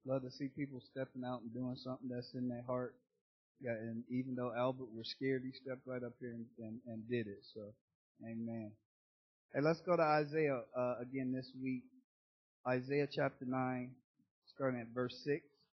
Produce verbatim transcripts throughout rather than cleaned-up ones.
Love to see people stepping out and doing something that's in their heart. Yeah, and even though Albert was scared, he stepped right up here and, and, and did it. So, amen. Hey, let's go to Isaiah uh, again this week. Isaiah chapter nine, starting at verse six.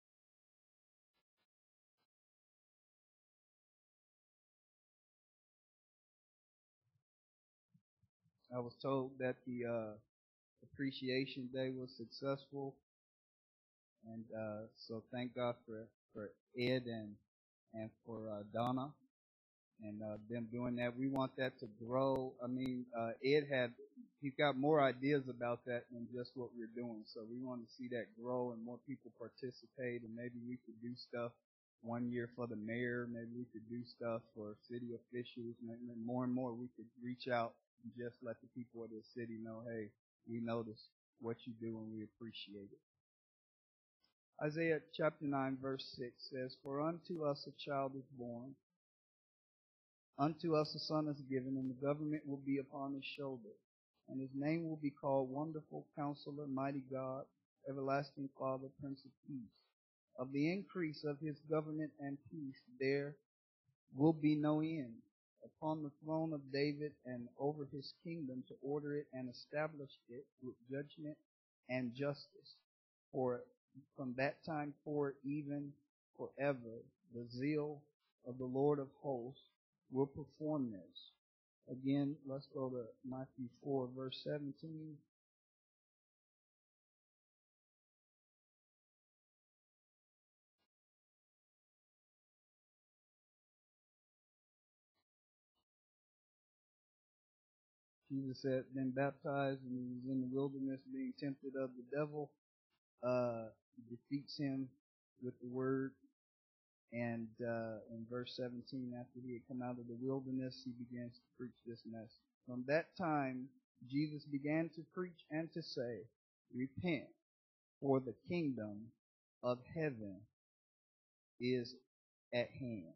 I was told that the uh, appreciation day was successful, and uh, so thank God for for Ed and and for uh, Donna and uh, them doing that. We want that to grow. I mean, uh, Ed had he's got more ideas about that than just what we're doing. So we want to see that grow and more people participate, and maybe we could do stuff one year for the mayor. Maybe we could do stuff for city officials. Maybe more and more we could reach out and just let the people of the city know, hey, we notice what you do and we appreciate it. Isaiah chapter nine verse six says, "For unto us a child is born, unto us a son is given, and the government will be upon his shoulder. And his name will be called Wonderful Counselor, Mighty God, Everlasting Father, Prince of Peace. Of the increase of his government and peace there will be no end, upon the throne of David and over his kingdom, to order it and establish it with judgment and justice. For from that time forward, even forever, the zeal of the Lord of hosts will perform this." Again, let's go to Matthew four, verse seventeen. Jesus had been baptized and he was in the wilderness being tempted of the devil. Uh, defeats him with the word. And uh, in verse seventeen, after he had come out of the wilderness, he begins to preach this message. From that time, Jesus began to preach and to say, "Repent, for the kingdom of heaven is at hand."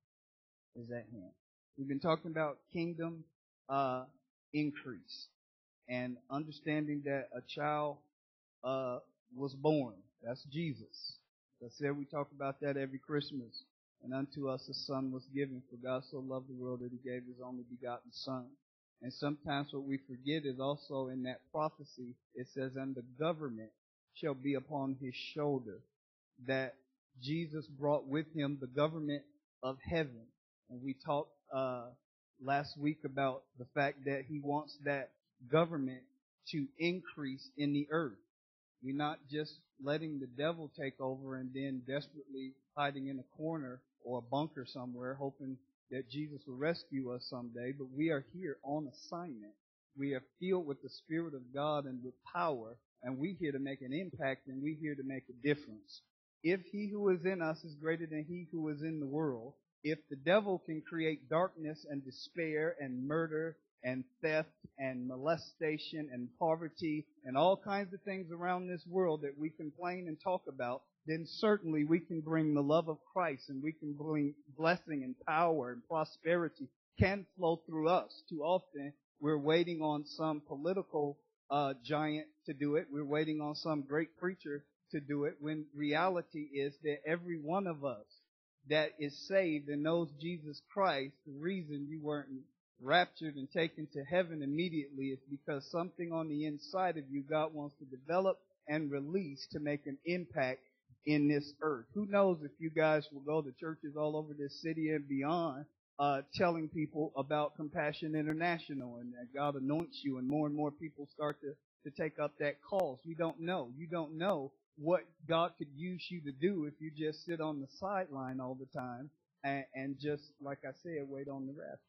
Is at hand. We've been talking about kingdom uh, increase and understanding that a child uh, was born. That's Jesus. As I said, we talk about that every Christmas. "And unto us a son was given, for God so loved the world that he gave his only begotten son." And sometimes what we forget is also in that prophecy, it says, "And the government shall be upon his shoulder." That Jesus brought with him the government of heaven. And we talked uh, last week about the fact that he wants that government to increase in the earth. We're not just letting the devil take over and then desperately hiding in a corner or a bunker somewhere hoping that Jesus will rescue us someday, but we are here on assignment. We are filled with the Spirit of God and with power, and we're here to make an impact, and we're here to make a difference. If he who is in us is greater than he who is in the world, if the devil can create darkness and despair and murder and theft and molestation and poverty and all kinds of things around this world that we complain and talk about, then certainly we can bring the love of Christ and we can bring blessing and power and prosperity can flow through us. Too often we're waiting on some political uh, giant to do it. We're waiting on some great preacher to do it, when reality is that every one of us that is saved and knows Jesus Christ, the reason you weren't raptured and taken to heaven immediately is because something on the inside of you God wants to develop and release to make an impact in this earth. Who knows if you guys will go to churches all over this city and beyond uh, telling people about Compassion International, and that God anoints you and more and more people start to, to take up that cause. You don't know. You don't know what God could use you to do if you just sit on the sideline all the time and, and just, like I said, wait on the rapture.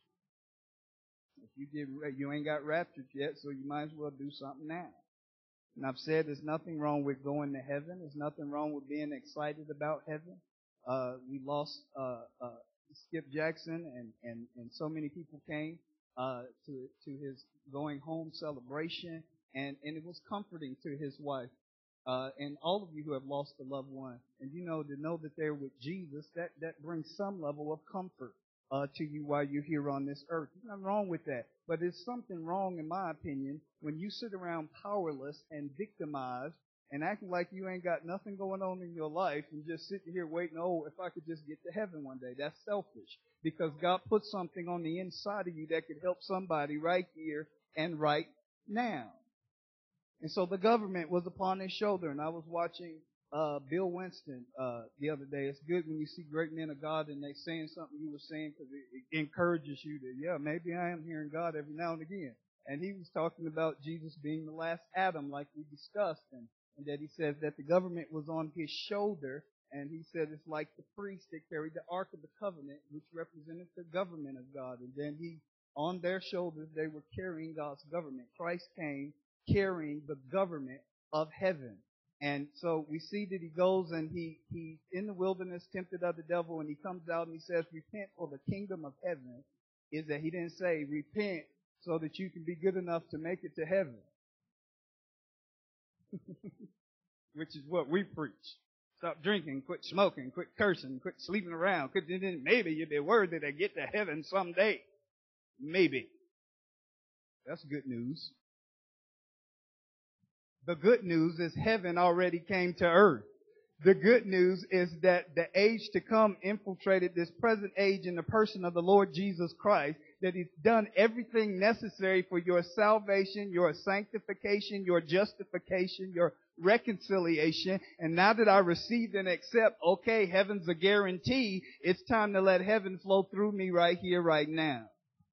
If you get, you ain't got raptured yet, so you might as well do something now. And I've said there's nothing wrong with going to heaven. There's nothing wrong with being excited about heaven. Uh, we lost uh, uh, Skip Jackson, and, and, and so many people came uh, to to his going home celebration, and, and it was comforting to his wife. Uh, and all of you who have lost a loved one, and you know, to know that they're with Jesus, that, that brings some level of comfort uh, to you while you're here on this earth. There's nothing wrong with that. But there's something wrong, in my opinion, when you sit around powerless and victimized and acting like you ain't got nothing going on in your life and just sitting here waiting, oh, if I could just get to heaven one day. That's selfish, because God put something on the inside of you that could help somebody right here and right now. And so the government was upon his shoulder, and I was watching uh Bill Winston uh the other day. It's good when you see great men of God and they saying something you were saying, because it, it encourages you to, yeah, maybe I am hearing God every now and again. And he was talking about Jesus being the last Adam, like we discussed, and, and that he says that the government was on his shoulder, and he said it's like the priest that carried the Ark of the Covenant, which represented the government of God. And then he, on their shoulders, they were carrying God's government. Christ came carrying the government of heaven. And so we see that he goes and he, he's in the wilderness, tempted of the devil, and he comes out and he says, repent, for the kingdom of heaven is that he didn't say repent so that you can be good enough to make it to heaven, which is what we preach. Stop drinking, quit smoking, quit cursing, quit sleeping around, quit, then maybe you'll be worthy to get to heaven someday. Maybe. That's good news. The good news is heaven already came to earth. The good news is that the age to come infiltrated this present age in the person of the Lord Jesus Christ, that He's done everything necessary for your salvation, your sanctification, your justification, your reconciliation. And now that I received and accept, okay, heaven's a guarantee, it's time to let heaven flow through me right here, right now.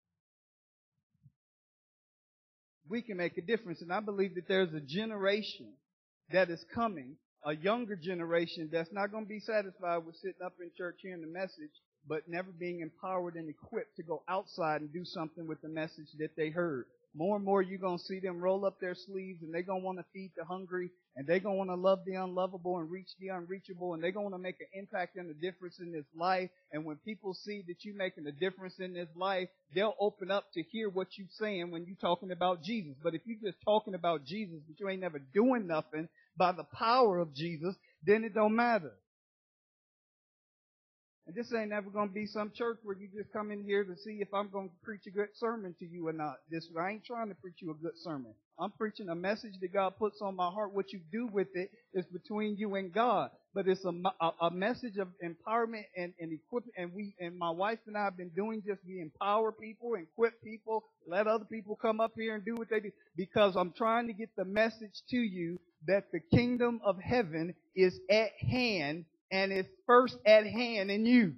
We can make a difference. And I believe that there's a generation that is coming, a younger generation that's not going to be satisfied with sitting up in church hearing the message, but never being empowered and equipped to go outside and do something with the message that they heard. More and more you're going to see them roll up their sleeves, and they're going to want to feed the hungry, and they're going to want to love the unlovable and reach the unreachable, and they're going to want to make an impact and a difference in this life. And when people see that you're making a difference in this life, they'll open up to hear what you're saying when you're talking about Jesus. But if you're just talking about Jesus, but you ain't never doing nothing by the power of Jesus, then it don't matter. And this ain't never going to be some church where you just come in here to see if I'm going to preach a good sermon to you or not. This I ain't trying to preach you a good sermon. I'm preaching a message that God puts on my heart. What you do with it is between you and God. But it's a, a, a message of empowerment and, and equipment. And we and my wife and I have been doing just we empower people, equip people, let other people come up here and do what they do. Because I'm trying to get the message to you that the kingdom of heaven is at hand. And it's first at hand in you.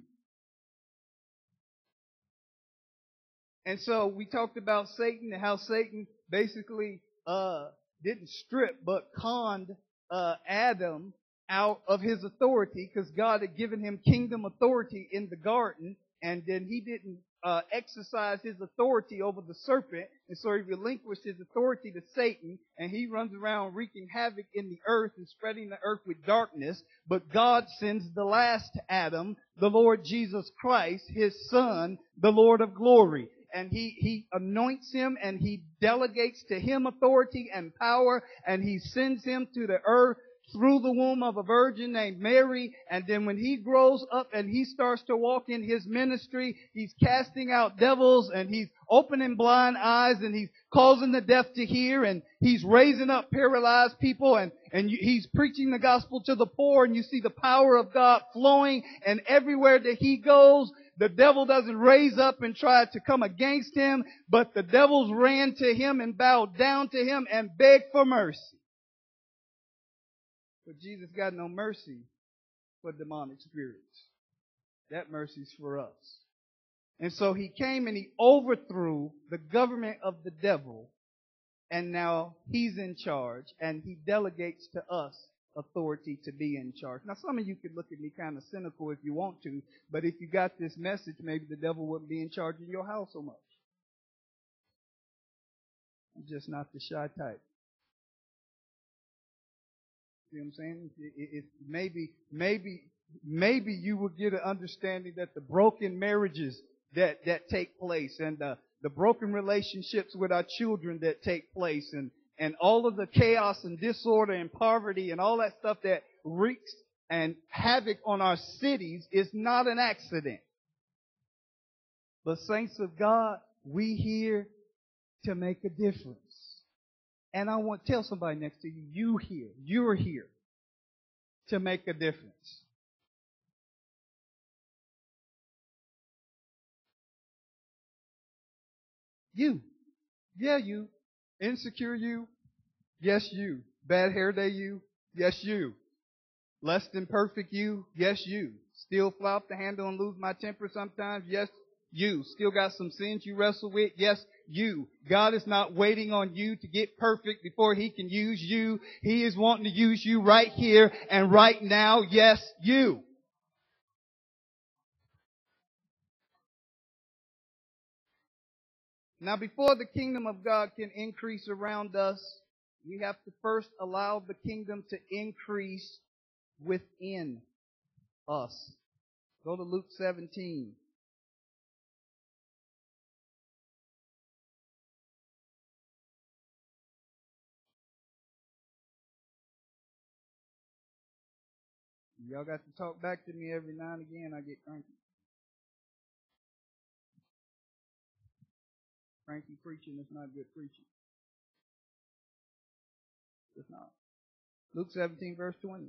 And so we talked about Satan and how Satan basically uh didn't strip but conned uh Adam out of his authority, because God had given him kingdom authority in the garden, and then he didn't uh exercise his authority over the serpent, and so he relinquished his authority to Satan, and he runs around wreaking havoc in the earth and spreading the earth with darkness. But God sends the last Adam, the Lord Jesus Christ, His Son, the Lord of glory. And he, he anoints him, and he delegates to him authority and power, and he sends him to the earth through the womb of a virgin named Mary. And then when he grows up and he starts to walk in his ministry, he's casting out devils, and he's opening blind eyes, and he's causing the deaf to hear, and he's raising up paralyzed people, and, and he's preaching the gospel to the poor, and you see the power of God flowing. And everywhere that he goes, the devil doesn't raise up and try to come against him, but the devils ran to him and bowed down to him and begged for mercy. But Jesus got no mercy for demonic spirits. That mercy's for us. And so he came and he overthrew the government of the devil, and now he's in charge, and he delegates to us authority to be in charge. Now, some of you could look at me kind of cynical if you want to, but if you got this message, maybe the devil wouldn't be in charge of your house so much. I'm just not the shy type. See what I'm saying? It, it, maybe, maybe, maybe you will get an understanding that the broken marriages that, that take place, and the, the broken relationships with our children that take place, and, and all of the chaos and disorder and poverty and all that stuff that wreaks and havoc on our cities is not an accident. But saints of God, we here to make a difference. And I want to tell somebody next to you, you here, you're here to make a difference. You. Yeah, you. Insecure you. Yes, you. Bad hair day you. Yes, you. Less than perfect you. Yes, you. Still fly off the handle and lose my temper sometimes. Yes, you. Still got some sins you wrestle with. Yes, you. God is not waiting on you to get perfect before He can use you. He is wanting to use you right here and right now. Yes, you. Now, before the kingdom of God can increase around us, we have to first allow the kingdom to increase within us. Go to Luke seventeen. Y'all got to talk back to me every now and again. I get cranky. Cranky preaching is not good preaching. It's not. Luke seventeen, verse twenty.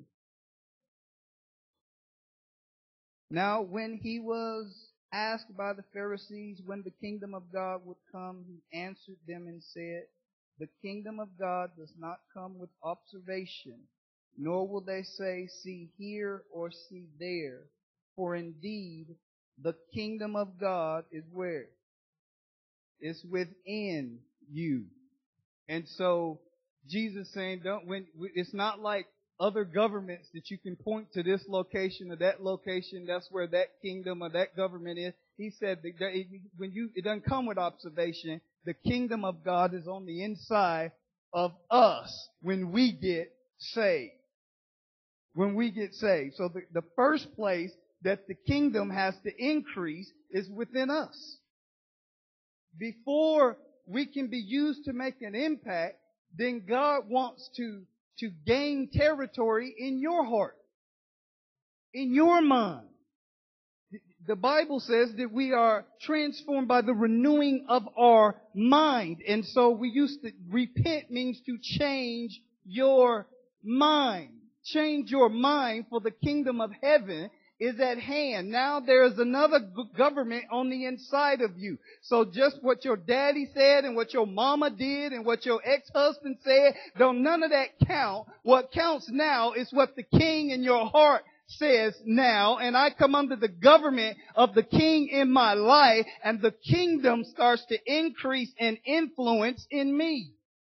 Now, when he was asked by the Pharisees when the kingdom of God would come, he answered them and said, the kingdom of God does not come with observation, nor will they say, see here or see there. For indeed, the kingdom of God is where? It's within you. And so, Jesus saying, don't, when, it's not like other governments that you can point to this location or that location, that's where that kingdom or that government is. He said that when you, it doesn't come with observation. The kingdom of God is on the inside of us when we get saved. When we get saved. So the, the first place that the kingdom has to increase is within us. Before we can be used to make an impact, then God wants to, to gain territory in your heart, in your mind. The Bible says that we are transformed by the renewing of our mind. And so we used to, repent means to change your mind. Change your mind, for the kingdom of heaven is at hand. Now there is another government on the inside of you. So just what your daddy said and what your mama did and what your ex-husband said, don't none of that count. What counts now is what the king in your heart says now, and I come under the government of the king in my life, and the kingdom starts to increase and influence in me.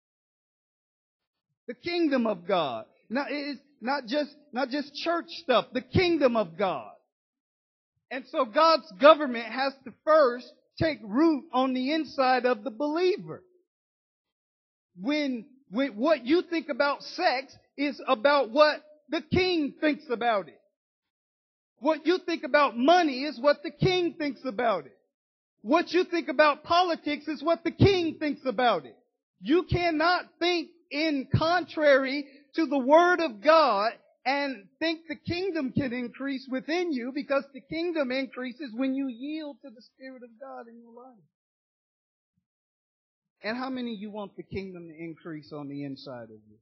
The kingdom of God. Now it is not just, not just church stuff, the kingdom of God. And so God's government has to first take root on the inside of the believer. When, when what you think about sex is about what the king thinks about it. What you think about money is what the king thinks about it. What you think about politics is what the king thinks about it. You cannot think in contrary to the Word of God and think the kingdom can increase within you, because the kingdom increases when you yield to the Spirit of God in your life. And how many of you want the kingdom to increase on the inside of you?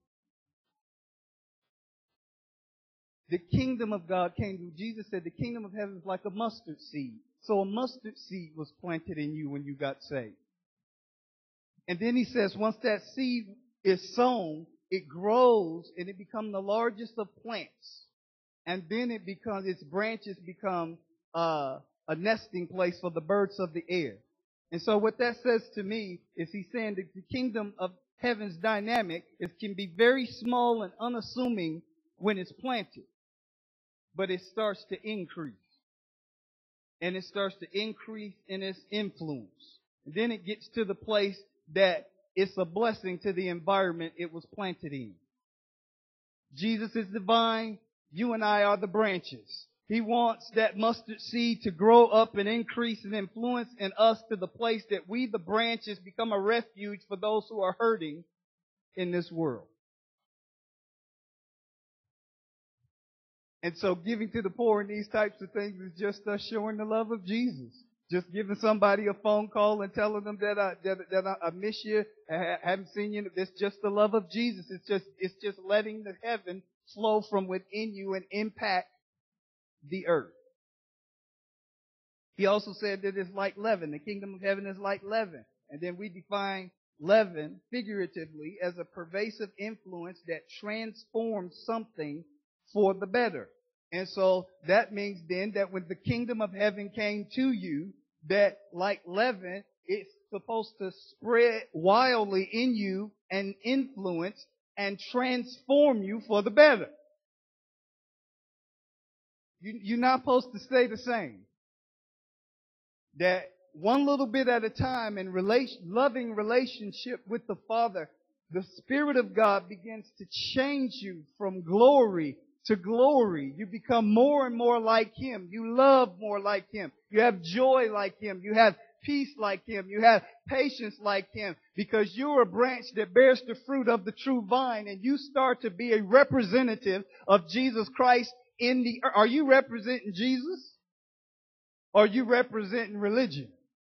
The kingdom of God came to, Jesus said the kingdom of heaven is like a mustard seed. So a mustard seed was planted in you when you got saved. And then he says once that seed is sown, it grows and it becomes the largest of plants. And then it becomes, its branches become uh, a nesting place for the birds of the air. And so what that says to me is he's saying that the kingdom of heaven's dynamic is, can be very small and unassuming when it's planted. But it starts to increase. And it starts to increase in its influence. And then it gets to the place that it's a blessing to the environment it was planted in. Jesus is the vine. You and I are the branches. He wants that mustard seed to grow up and increase and influence in us to the place that we, the branches, become a refuge for those who are hurting in this world. And so giving to the poor and these types of things is just us showing the love of Jesus. Just giving somebody a phone call and telling them that I, that, that I, I miss you, I haven't seen you. It's just the love of Jesus. It's just, it's just letting the heaven flow from within you and impact the earth. He also said that it's like leaven. The kingdom of heaven is like leaven. And then we define leaven figuratively as a pervasive influence that transforms something for the better. And so that means then that when the kingdom of heaven came to you, that like leaven, it's supposed to spread wildly in you and influence and transform you for the better. You, you're not supposed to stay the same. That one little bit at a time in relation, loving relationship with the Father, the Spirit of God begins to change you from glory to glory. You become more and more like Him. You love more like Him. You have joy like Him. You have peace like Him. You have patience like Him, because you're a branch that bears the fruit of the true vine, and you start to be a representative of Jesus Christ in the earth. Are you representing Jesus? Or are you representing religion?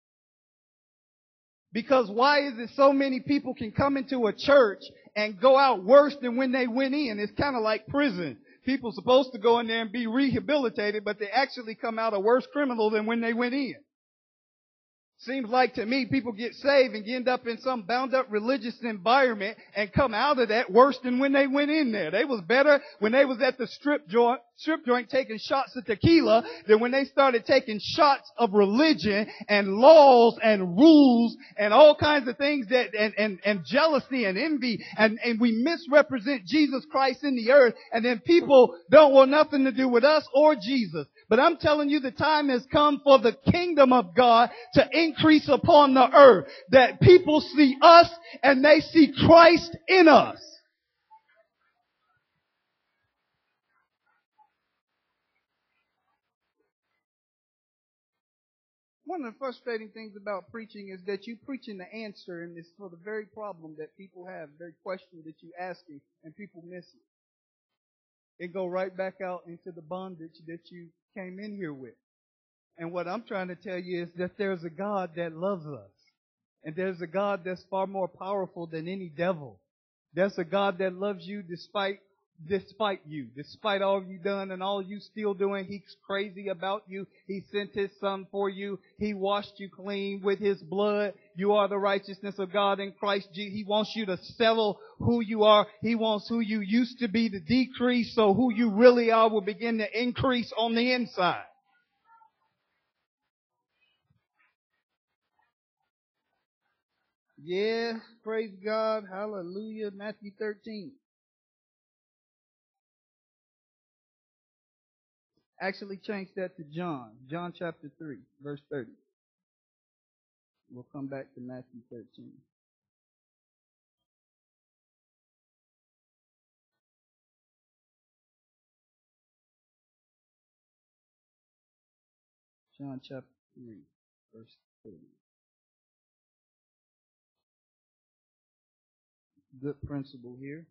Because why is it so many people can come into a church and go out worse than when they went in? It's kind of like prison. People are supposed to go in there and be rehabilitated, but they actually come out a worse criminal than when they went in. Seems like to me people get saved and end up in some bound up religious environment and come out of that worse than when they went in there. They was better when they was at the strip joint, strip joint taking shots of tequila than when they started taking shots of religion and laws and rules and all kinds of things that, and, and, and jealousy and envy, and, and we misrepresent Jesus Christ in the earth, and then people don't want nothing to do with us or Jesus. But I'm telling you, the time has come for the kingdom of God to increase upon the earth. That people see us and they see Christ in us. One of the frustrating things about preaching is that you preaching the answer, and it's for the very problem that people have, the very question that you asking, and people miss it. It go right back out into the bondage that you came in here with. And what I'm trying to tell you is that there's a God that loves us. And there's a God that's far more powerful than any devil. There's a God that loves you despite despite you, despite all you've done and all you still doing. He's crazy about you. He sent His Son for you. He washed you clean with His blood. You are the righteousness of God in Christ Jesus. He wants you to settle who you are. He wants who you used to be to decrease, so who you really are will begin to increase on the inside. Yeah, praise God. Hallelujah. Matthew thirteen. Actually, change that to John. John chapter three, verse thirty. We'll come back to Matthew thirteen. John chapter three, verse thirty. Good principle here.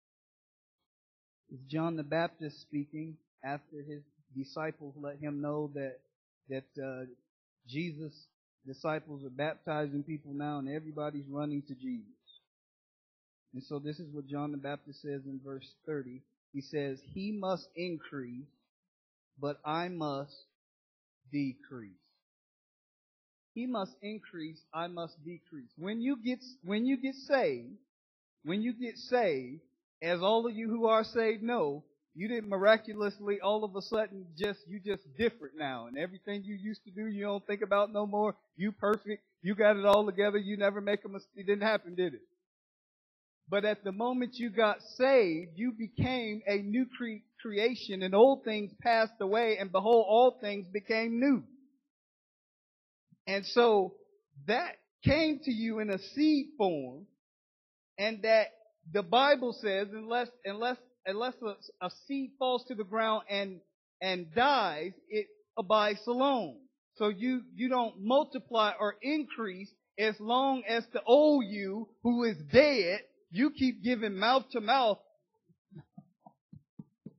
It's John the Baptist speaking after his disciples let him know that that uh, Jesus' disciples are baptizing people now, and everybody's running to Jesus. And so this is what John the Baptist says in verse thirty. He says, "He must increase, but I must decrease." He must increase, I must decrease. When you get when you get saved, when you get saved, as all of you who are saved know, you didn't miraculously all of a sudden just you just different now, and everything you used to do you don't think about no more. You perfect. You got it all together. You never make a mistake. It didn't happen, did it? But at the moment you got saved, you became a new cre- creation, and old things passed away, and behold, all things became new. And so that came to you in a seed form, and that the Bible says, unless unless unless a, a seed falls to the ground and and dies, it abides alone. So you you don't multiply or increase as long as the old you who is dead, you keep giving mouth to mouth,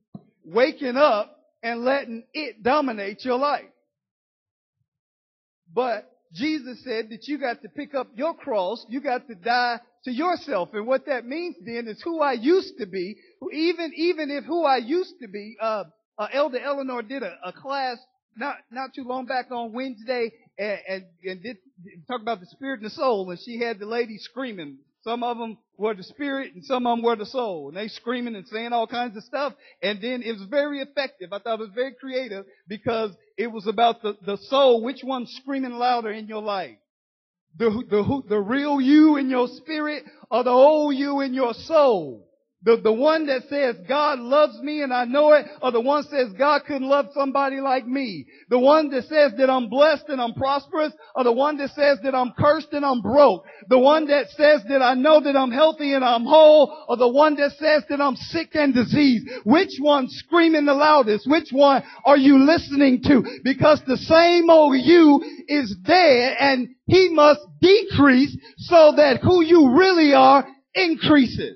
waking up and letting it dominate your life. But Jesus said that you got to pick up your cross. You got to die to yourself. And what that means then is who I used to be. Even, even if who I used to be, uh, uh Elder Eleanor did a, a class not, not too long back on Wednesday and, and, and did talk about the spirit and the soul. And she had the lady screaming. Some of them were the spirit and some of them were the soul. And they screaming and saying all kinds of stuff. And then it was very effective. I thought it was very creative because it was about the, the soul. Which one's screaming louder in your life? The, the, the real you in your spirit or the old you in your soul? The, the one that says God loves me and I know it, or the one that says God couldn't love somebody like me? The one that says that I'm blessed and I'm prosperous, or the one that says that I'm cursed and I'm broke? The one that says that I know that I'm healthy and I'm whole, or the one that says that I'm sick and diseased? Which one's screaming the loudest? Which one are you listening to? Because the same old you is dead and he must decrease so that who you really are increases.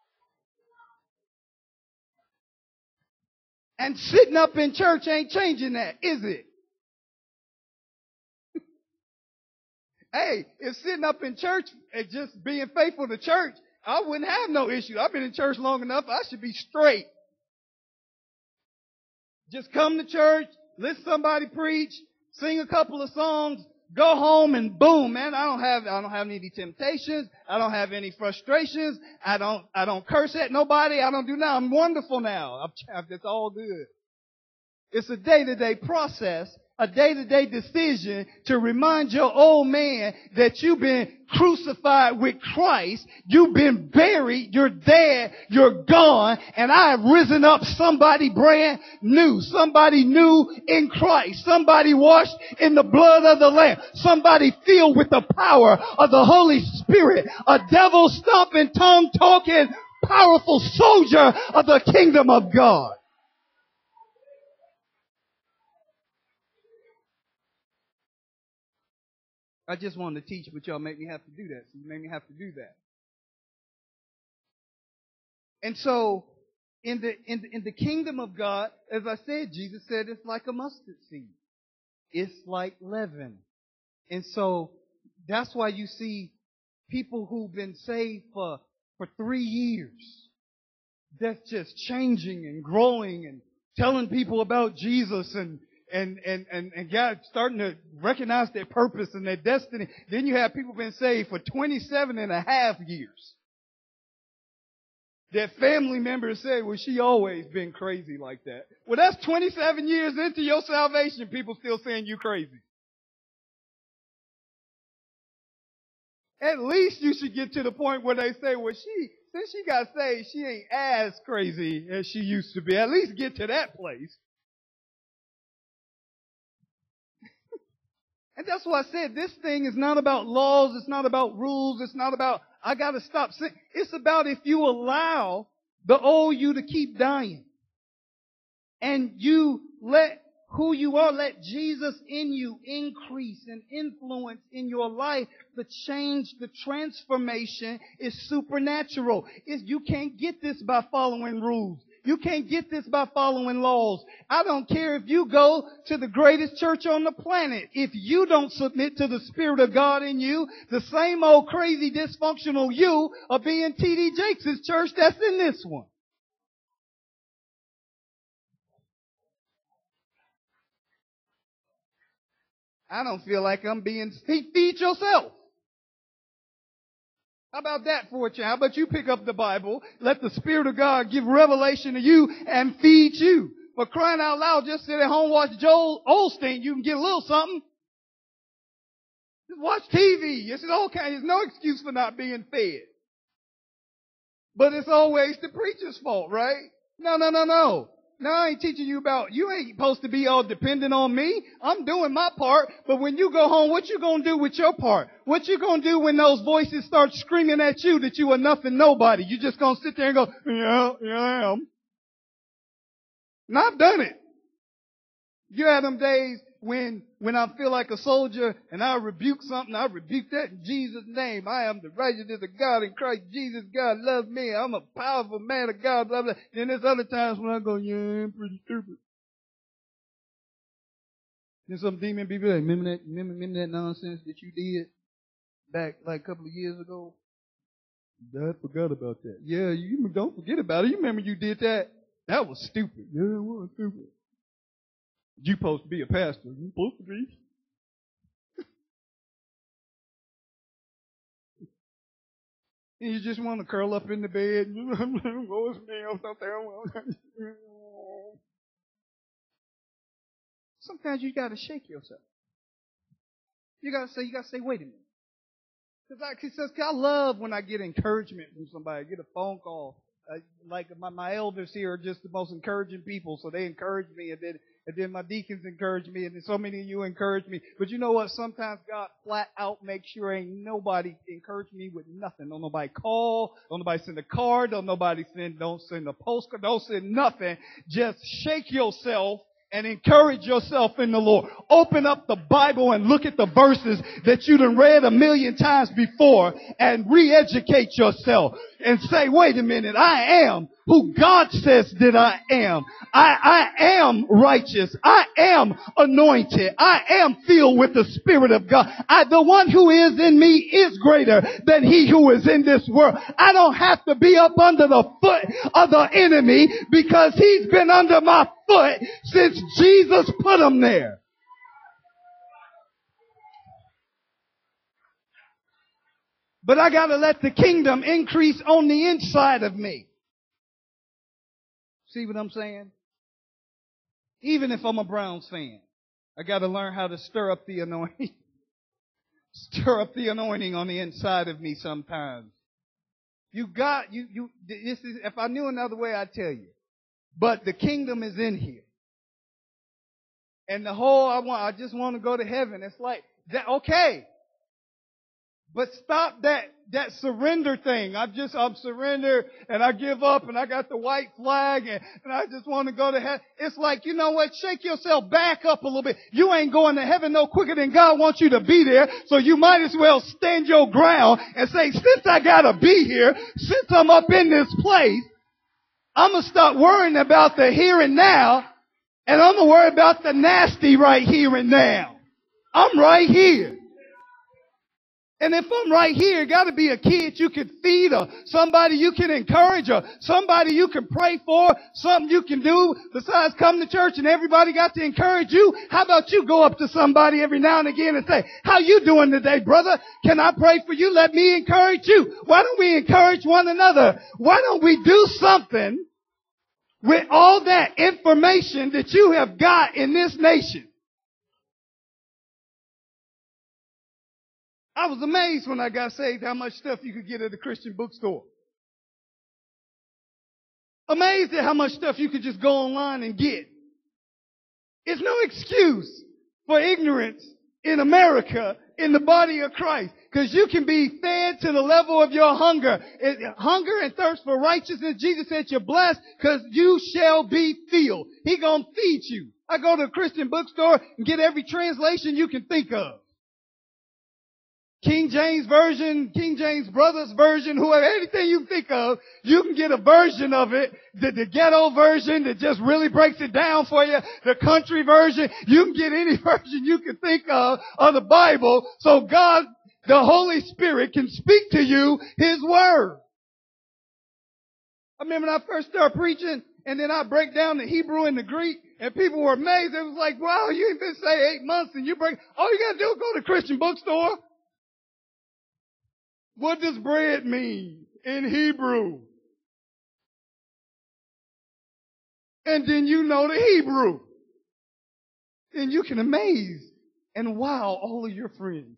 And sitting up in church ain't changing that, is it? Hey, if sitting up in church and just being faithful to church, I wouldn't have no issue. I've been in church long enough. I should be straight. Just come to church, listen to somebody preach, sing a couple of songs, go home, and boom, man, I don't have, I don't have any temptations. I don't have any frustrations. I don't, I don't curse at nobody. I don't do now. I'm wonderful now. I'm, it's all good. It's a day-to-day process, a day-to-day decision to remind your old man that you've been crucified with Christ. You've been buried. You're dead. You're gone. And I have risen up somebody brand new. Somebody new in Christ. Somebody washed in the blood of the Lamb. Somebody filled with the power of the Holy Spirit. A devil-stomping, tongue-talking, powerful soldier of the kingdom of God. I just wanted to teach, but y'all make me have to do that. So you make me have to do that. And so, in the, in the, in the kingdom of God, as I said, Jesus said it's like a mustard seed. It's like leaven. And so, that's why you see people who've been saved for, for three years. That's just changing and growing and telling people about Jesus and And, and, and, and God starting to recognize their purpose and their destiny. Then you have people been saved for twenty-seven and a half years. Their family members say, well, she always been crazy like that. Well, that's twenty-seven years into your salvation, people still saying you crazy. At least you should get to the point where they say, well, she, since she got saved, she ain't as crazy as she used to be. At least get to that place. And that's why I said this thing is not about laws. It's not about rules. It's not about, I got to stop sin. It's about if you allow the old you to keep dying and you let who you are, let Jesus in you increase and influence in your life. The change, the transformation is supernatural. It's, you can't get this by following rules. You can't get this by following laws. I don't care if you go to the greatest church on the planet. If you don't submit to the Spirit of God in you, the same old crazy dysfunctional you will be in T D Jakes' church that's in this one. I don't feel like I'm being, feed yourself. How about that for a change? How about you pick up the Bible, let the Spirit of God give revelation to you and feed you? For crying out loud, just sit at home, watch Joel Osteen. You can get a little something. Just watch T V. It's okay. There's no excuse for not being fed. But it's always the preacher's fault, right? No, no, no, no. No, I ain't teaching you about, you ain't supposed to be all dependent on me. I'm doing my part. But when you go home, what you gonna do with your part? What you gonna do when those voices start screaming at you that you are nothing, nobody? You just gonna sit there and go, yeah, yeah, I am. And I've done it. You had them days when, when I feel like a soldier and I rebuke something, I rebuke that in Jesus' name. I am the righteousness of God in Christ Jesus. God loves me. I'm a powerful man of God, blah, blah. Then there's other times when I go, yeah, I'm pretty stupid. Then some demon be like, remember that, remember, remember that nonsense that you did back like a couple of years ago? I forgot about that. Yeah, you don't forget about it. You remember you did that? That was stupid. Yeah, it was stupid. You supposed to be a pastor. You supposed to be. And you just want to curl up in the bed. Oh, it's me. I'm so terrible. Sometimes you got to shake yourself. You got to say, you got to say, wait a minute. Because I, cause I love when I get encouragement from somebody. I get a phone call. Uh, like my, my elders here are just the most encouraging people, so they encourage me, and then and then my deacons encourage me, and then so many of you encourage me. But you know what? Sometimes God flat out makes sure ain't nobody encourage me with nothing. Don't nobody call, don't nobody send a card, don't nobody send, don't send a postcard, don't send nothing. Just shake yourself and encourage yourself in the Lord. Open up the Bible and look at the verses that you done read a million times before and re-educate yourself and say, wait a minute, I am who God says that I am. I, I am righteous. I am anointed. I am filled with the Spirit of God. I, the one who is in me is greater than he who is in this world. I don't have to be up under the foot of the enemy because he's been under my foot since Jesus put him there. But I got to let the kingdom increase on the inside of me. See what I'm saying? Even if I'm a Browns fan, I got to learn how to stir up the anointing. Stir up the anointing on the inside of me sometimes. You got, you, you, this is, if I knew another way, I'd tell you. But the kingdom is in here. And the whole, I want, I just want to go to heaven. It's like, that, okay. But stop that, that surrender thing. I'm just, I'm surrender and I give up and I got the white flag and, and I just want to go to heaven. It's like, you know what? Shake yourself back up a little bit. You ain't going to heaven no quicker than God wants you to be there. So you might as well stand your ground and say, since I gotta be here, since I'm up in this place, I'm gonna stop worrying about the here and now and I'm gonna worry about the nasty right here and now. I'm right here. And if I'm right here, got to be a kid you can feed or somebody you can encourage or somebody you can pray for, something you can do besides come to church and everybody got to encourage you. How about you go up to somebody every now and again and say, how you doing today, brother? Can I pray for you? Let me encourage you. Why don't we encourage one another? Why don't we do something with all that information that you have got in this nation? I was amazed when I got saved how much stuff you could get at a Christian bookstore. Amazed at how much stuff you could just go online and get. It's no excuse for ignorance in America in the body of Christ. Because you can be fed to the level of your hunger. It, hunger and thirst for righteousness. Jesus said you're blessed because you shall be filled. He gonna feed you. I go to a Christian bookstore and get every translation you can think of. King James Version, King James Brothers Version, whoever, anything you think of, you can get a version of it. The, the ghetto version that just really breaks it down for you. The country version. You can get any version you can think of of the Bible. So God, the Holy Spirit, can speak to you His Word. I remember when I first started preaching and then I break down the Hebrew and the Greek and people were amazed. It was like, wow, you ain't been saved eight months and you break, all you gotta do is go to a Christian bookstore. What does bread mean in Hebrew? And then you know the Hebrew. And you can amaze and wow all of your friends.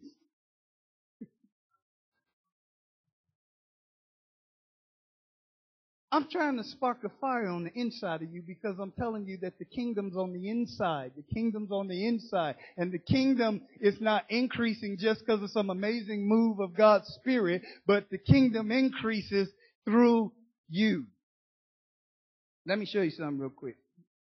I'm trying to spark a fire on the inside of you because I'm telling you that the kingdom's on the inside. The kingdom's on the inside. And the kingdom is not increasing just because of some amazing move of God's Spirit, but the kingdom increases through you. Let me show you something real quick.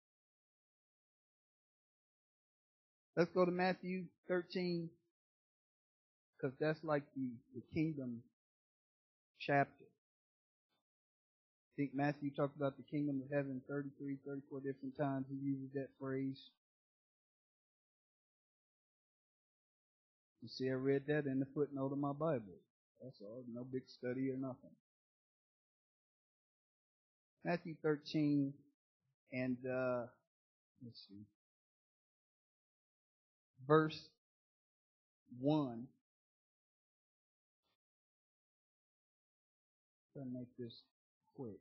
Let's go to Matthew thirteen, because that's like the, the kingdom chapter. I think Matthew talked about the kingdom of heaven thirty-three, thirty-four different times. He uses that phrase. You see, I read that in the footnote of my Bible. That's all. No big study or nothing. Matthew thirteen and uh, let's see, verse one. Try to make this quick.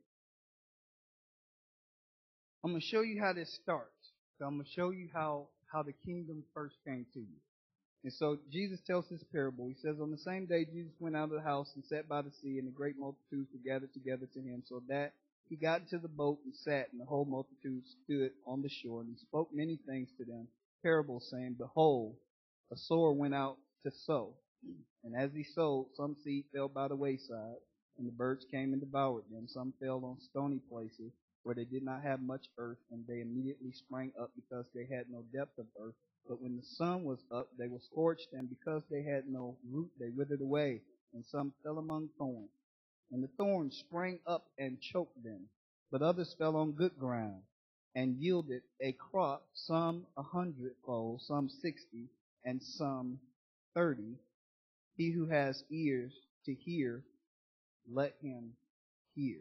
I'm going to show you how this starts. So I'm going to show you how, how the kingdom first came to you. And so Jesus tells this parable. He says, on the same day Jesus went out of the house and sat by the sea, and the great multitudes were gathered together to him, so that he got into the boat and sat, and the whole multitude stood on the shore. And he spoke many things to them, parables, saying, Behold, a sower went out to sow. And as he sowed, some seed fell by the wayside, and the birds came and devoured them. Some fell on stony places, where they did not have much earth, and they immediately sprang up because they had no depth of earth. But when the sun was up, they were scorched, and because they had no root, they withered away. And some fell among thorns, and the thorns sprang up and choked them. But others fell on good ground, and yielded a crop, some a hundredfold, some sixty, and some thirty. He who has ears to hear, let him hear.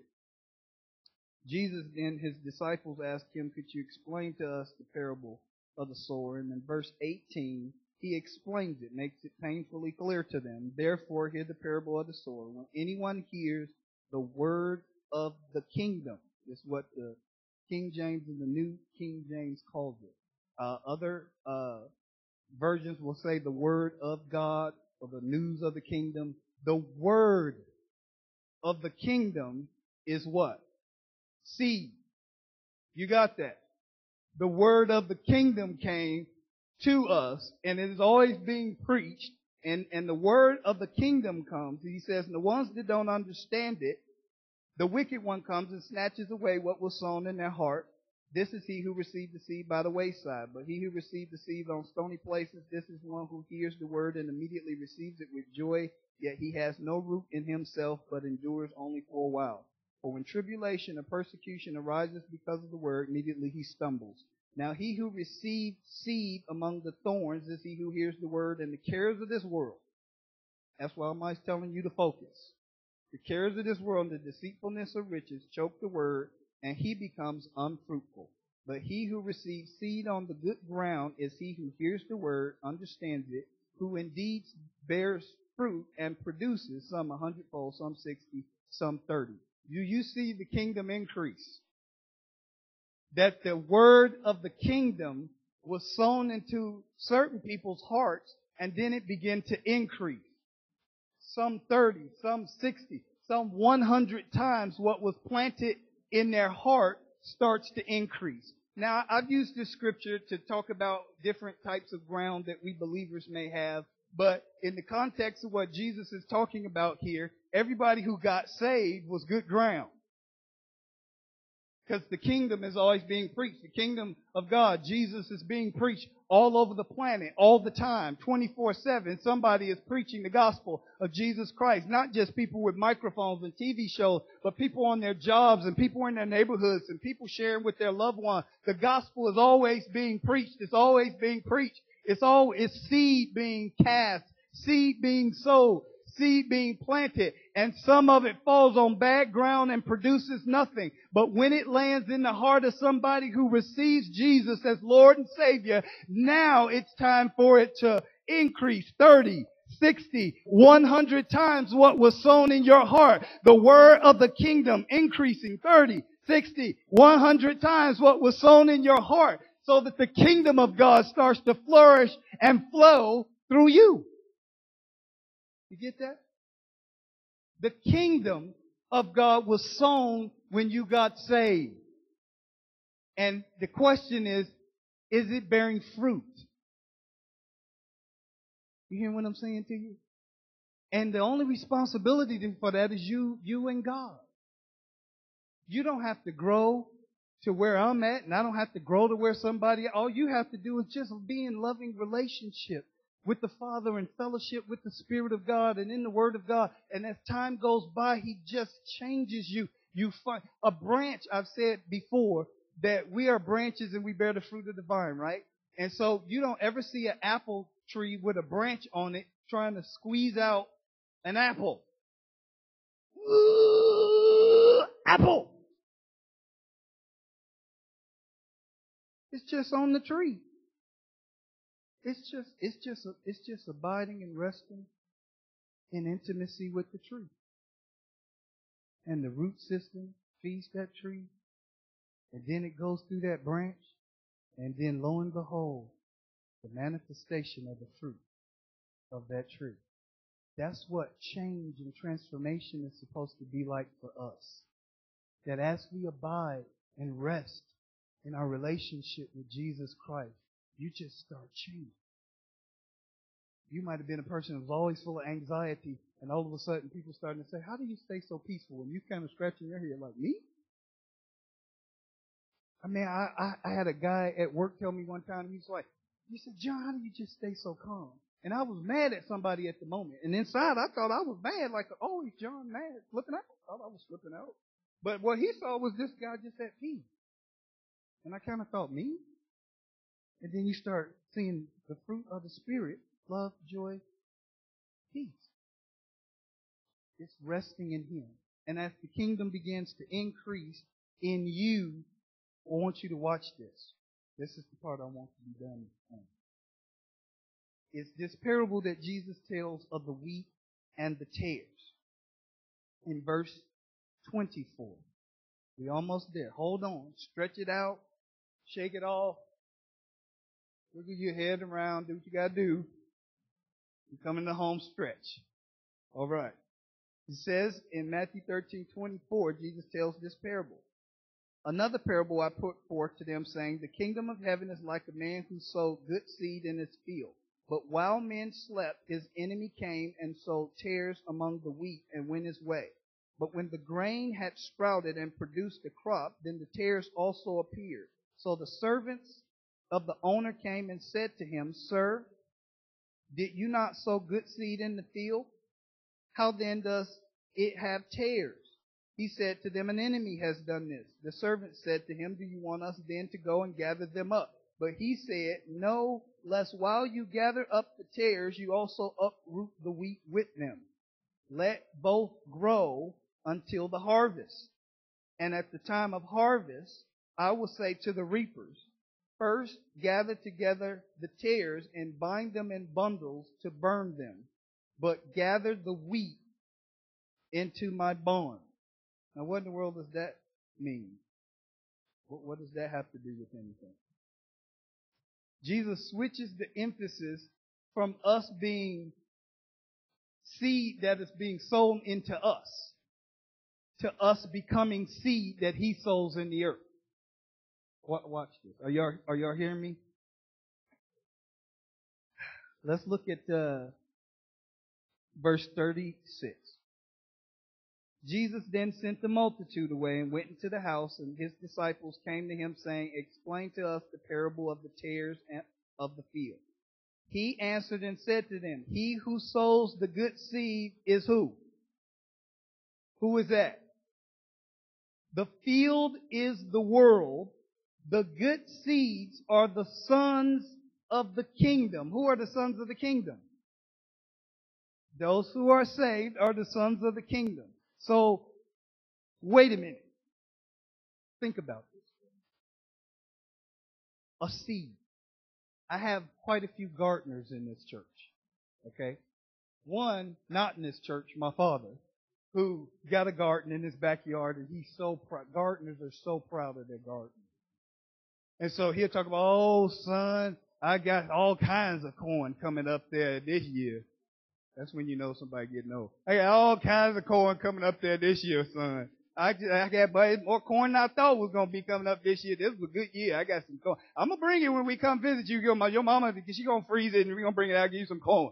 Jesus then, his disciples asked him, could you explain to us the parable of the sower? And in verse eighteen, he explains it, makes it painfully clear to them. Therefore, hear the parable of the sower. When anyone hears the word of the kingdom, is what the King James and the New King James calls it. Uh, other uh, versions will say the word of God or the news of the kingdom. The word of the kingdom is what? Seed. You got that? The word of the kingdom came to us, and it is always being preached, and, and the word of the kingdom comes. He says, and the ones that don't understand it, the wicked one comes and snatches away what was sown in their heart. This is he who received the seed by the wayside. But he who received the seed on stony places, this is one who hears the word and immediately receives it with joy, yet he has no root in himself, but endures only for a while. For when tribulation or persecution arises because of the word, immediately he stumbles. Now he who received seed among the thorns is he who hears the word, and the cares of this world. That's why I'm always telling you to focus. The cares of this world and the deceitfulness of riches choke the word, and he becomes unfruitful. But he who receives seed on the good ground is he who hears the word, understands it, who indeed bears fruit and produces some a hundredfold, some sixty, some thirty. Do you see the kingdom increase? That the word of the kingdom was sown into certain people's hearts, and then it began to increase. Some thirty, some sixty, some one hundred times what was planted in their heart starts to increase. Now, I've used this scripture to talk about different types of ground that we believers may have, but in the context of what Jesus is talking about here, everybody who got saved was good ground. Because the kingdom is always being preached. The kingdom of God, Jesus, is being preached all over the planet, all the time, twenty-four seven. Somebody is preaching the gospel of Jesus Christ. Not just people with microphones and T V shows, but people on their jobs and people in their neighborhoods and people sharing with their loved ones. The gospel is always being preached. It's always being preached. It's all, it's seed being cast, seed being sowed, seed being planted, and some of it falls on bad ground and produces nothing. But when it lands in the heart of somebody who receives Jesus as Lord and Savior, now it's time for it to increase thirty, sixty, one hundred times what was sown in your heart. The word of the kingdom increasing thirty, sixty, one hundred times what was sown in your heart, so that the kingdom of God starts to flourish and flow through you. You get that? The kingdom of God was sown when you got saved. And the question is, is it bearing fruit? You hear what I'm saying to you? And the only responsibility for that is you, you and God. You don't have to grow to where I'm at, and I don't have to grow to where somebody, all you have to do is just be in loving relationship with the Father and fellowship with the Spirit of God and in the Word of God. And as time goes by, He just changes you. You find a branch, I've said before, that we are branches and we bear the fruit of the vine, right? And so you don't ever see an apple tree with a branch on it trying to squeeze out an apple. Ooh, apple. It's just on the tree. It's just, it's just, it's just abiding and resting in intimacy with the tree. And the root system feeds that tree. And then it goes through that branch. And then lo and behold, the manifestation of the fruit of that tree. That's what change and transformation is supposed to be like for us. That as we abide and rest in our relationship with Jesus Christ, you just start changing. You might have been a person who was always full of anxiety, and all of a sudden people starting to say, how do you stay so peaceful? And you kind of scratching your head like, me? I mean, I, I, I had a guy at work tell me one time, he was like, he said, John, how do you just stay so calm? And I was mad at somebody at the moment. And inside I thought I was mad, like, oh, is John mad? Flipping out. I thought I was flipping out. But what he saw was this guy just at peace. And I kind of thought, me? And then you start seeing the fruit of the Spirit, love, joy, peace. It's resting in Him. And as the kingdom begins to increase in you, I want you to watch this. This is the part I want to be done on. It's this parable that Jesus tells of the wheat and the tares. In verse twenty-four. We're almost there. Hold on. Stretch it out. Shake it off. Wiggle your head around. Do what you got to do. You're coming to home stretch. All right. It says in Matthew thirteen twenty-four, Jesus tells this parable. Another parable I put forth to them, saying, the kingdom of heaven is like a man who sowed good seed in his field. But while men slept, his enemy came and sowed tares among the wheat and went his way. But when the grain had sprouted and produced a crop, then the tares also appeared. So the servants of the owner came and said to him, Sir, did you not sow good seed in the field? How then does it have tares? He said to them, an enemy has done this. The servant said to him, do you want us then to go and gather them up? But he said, no, lest while you gather up the tares, you also uproot the wheat with them. Let both grow until the harvest. And at the time of harvest, I will say to the reapers, first gather together the tares and bind them in bundles to burn them, but gather the wheat into my barn. Now what in the world does that mean? What, what does that have to do with anything? Jesus switches the emphasis from us being seed that is being sown into us to us becoming seed that He sows in the earth. Watch this. Are y'all, are y'all hearing me? Let's look at uh, verse thirty-six. Jesus then sent the multitude away and went into the house, and His disciples came to Him, saying, explain to us the parable of the tares of the field. He answered and said to them, he who sows the good seed is who? Who is that? The field is the world. The good seeds are the sons of the kingdom. Who are the sons of the kingdom? Those who are saved are the sons of the kingdom. So, wait a minute. Think about this. A seed. I have quite a few gardeners in this church. Okay? One, not in this church, my father, who got a garden in his backyard, and he's so proud. Gardeners are so proud of their garden. And so he'll talk about, oh, son, I got all kinds of corn coming up there this year. That's when you know somebody getting old. I got all kinds of corn coming up there this year, son. I, just, I got more corn than I thought was going to be coming up this year. This was a good year. I got some corn. I'm going to bring it when we come visit you. Your, your mama, she's going to freeze it, and we're going to bring it out and give you some corn.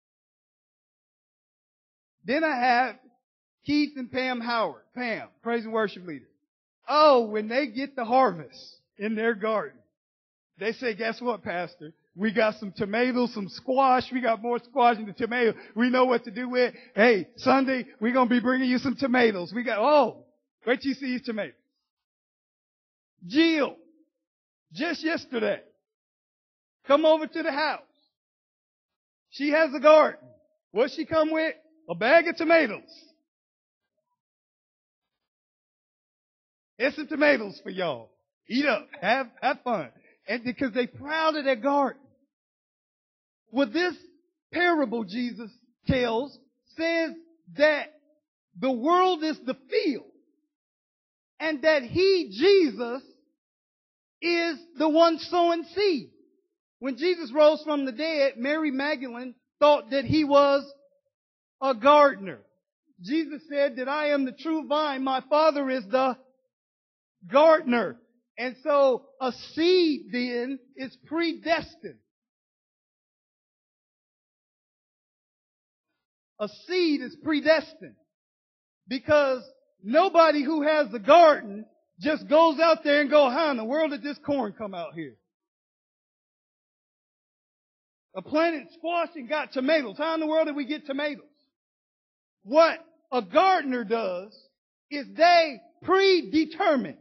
Then I have Keith and Pam Howard. Pam, praise and worship leader. Oh, when they get the harvest in their garden, they say, guess what, Pastor? We got some tomatoes, some squash. We got more squash than the tomato. We know what to do with. Hey, Sunday, we're going to be bringing you some tomatoes. We got, oh, wait till you see these tomatoes. Jill, just yesterday, come over to the house. She has a garden. What she come with? A bag of tomatoes. Here's some tomatoes for y'all. Eat up. Have, have fun. And because they proud of their garden. Well, this parable Jesus tells says that the world is the field. And that He, Jesus, is the one sowing seed. When Jesus rose from the dead, Mary Magdalene thought that He was a gardener. Jesus said that I am the true vine, my Father is the gardener. And so a seed then is predestined. A seed is predestined. Because nobody who has a garden just goes out there and go, how in the world did this corn come out here? A planted squash and got tomatoes. How in the world did we get tomatoes? What a gardener does is they predetermine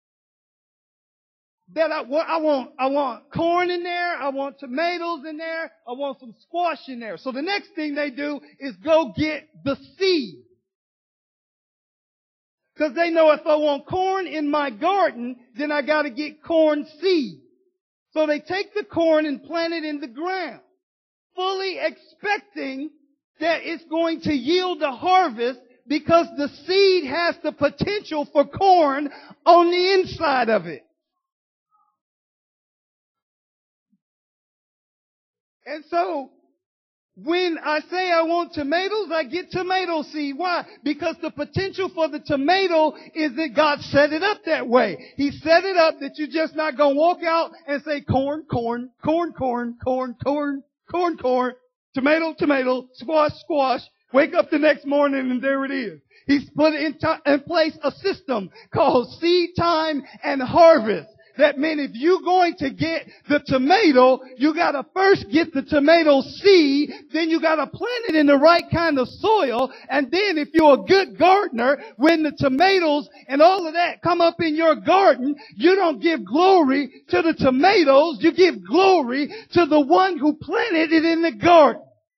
that I, I want, I want corn in there, I want tomatoes in there, I want some squash in there. So the next thing they do is go get the seed. Because they know if I want corn in my garden, then I got to get corn seed. So they take the corn and plant it in the ground, fully expecting that it's going to yield a harvest because the seed has the potential for corn on the inside of it. And so, when I say I want tomatoes, I get tomato seed. Why? Because the potential for the tomato is that God set it up that way. He set it up that you're just not going to walk out and say corn, corn, corn, corn, corn, corn, corn, corn, tomato, tomato, squash, squash. Wake up the next morning and there it is. He's put in, t- in place a system called seed time and harvest. That means if you're going to get the tomato, you gotta first get the tomato seed, then you gotta plant it in the right kind of soil, and then if you're a good gardener, when the tomatoes and all of that come up in your garden, you don't give glory to the tomatoes, you give glory to the one who planted it in the garden.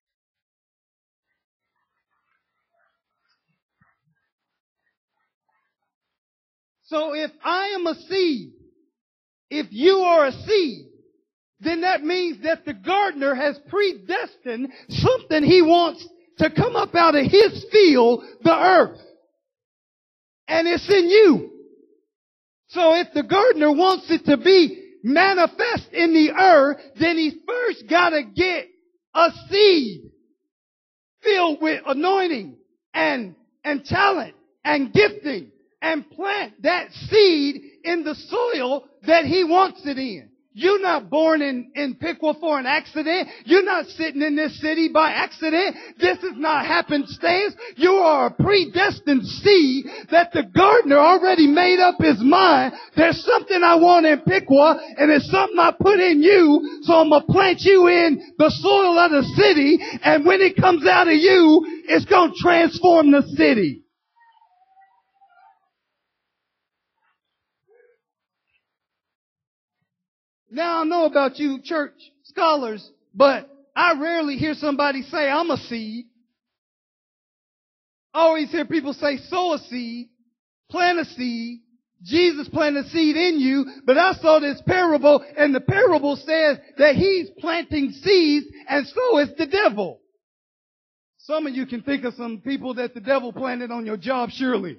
So if I am a seed, if you are a seed, then that means that the gardener has predestined something he wants to come up out of his field, the earth. And it's in you. So if the gardener wants it to be manifest in the earth, then he's first got to get a seed filled with anointing and, and talent and gifting and plant that seed in the soil that He wants it in. You're not born in, in Piqua for an accident. You're not sitting in this city by accident. This is not happenstance. You are a predestined seed that the gardener already made up his mind. There's something I want in Piqua and it's something I put in you. So I'm going to plant you in the soil of the city. And when it comes out of you, it's going to transform the city. Now I know about you church scholars, but I rarely hear somebody say, I'm a seed. I always hear people say, sow a seed, plant a seed. Jesus planted a seed in you, but I saw this parable, and the parable says that He's planting seeds, and so is the devil. Some of you can think of some people that the devil planted on your job, surely.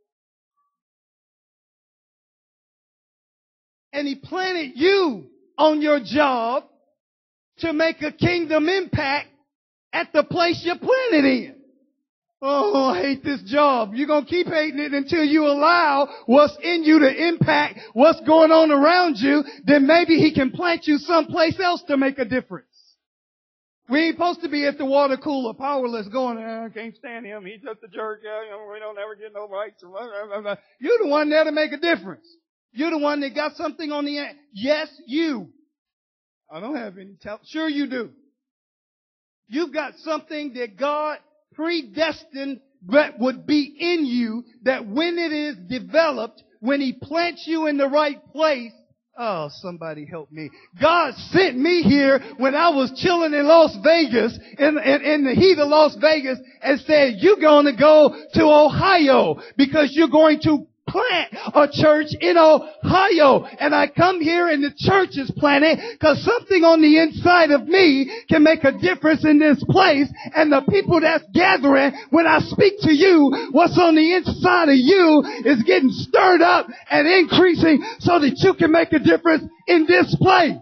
And he planted you on your job to make a kingdom impact at the place you're planted in. Oh, I hate this job. You're going to keep hating it until you allow what's in you to impact what's going on around you. Then maybe He can plant you someplace else to make a difference. We ain't supposed to be at the water cooler powerless going, I can't stand him. He's just a jerk. You know, we don't ever get no rights. You're the one there to make a difference. You're the one that got something on the end. Yes, you. I don't have any talent. Sure you do. You've got something that God predestined that would be in you, that when it is developed, when He plants you in the right place, Oh, somebody help me. God sent me here when I was chilling in Las Vegas, in, in, in the heat of Las Vegas, and said, you're going to go to Ohio because you're going to plant a church in Ohio. And I come here and the church is planted because something on the inside of me can make a difference in this place. And the people that's gathering, when I speak to you, what's on the inside of you is getting stirred up and increasing so that you can make a difference in this place.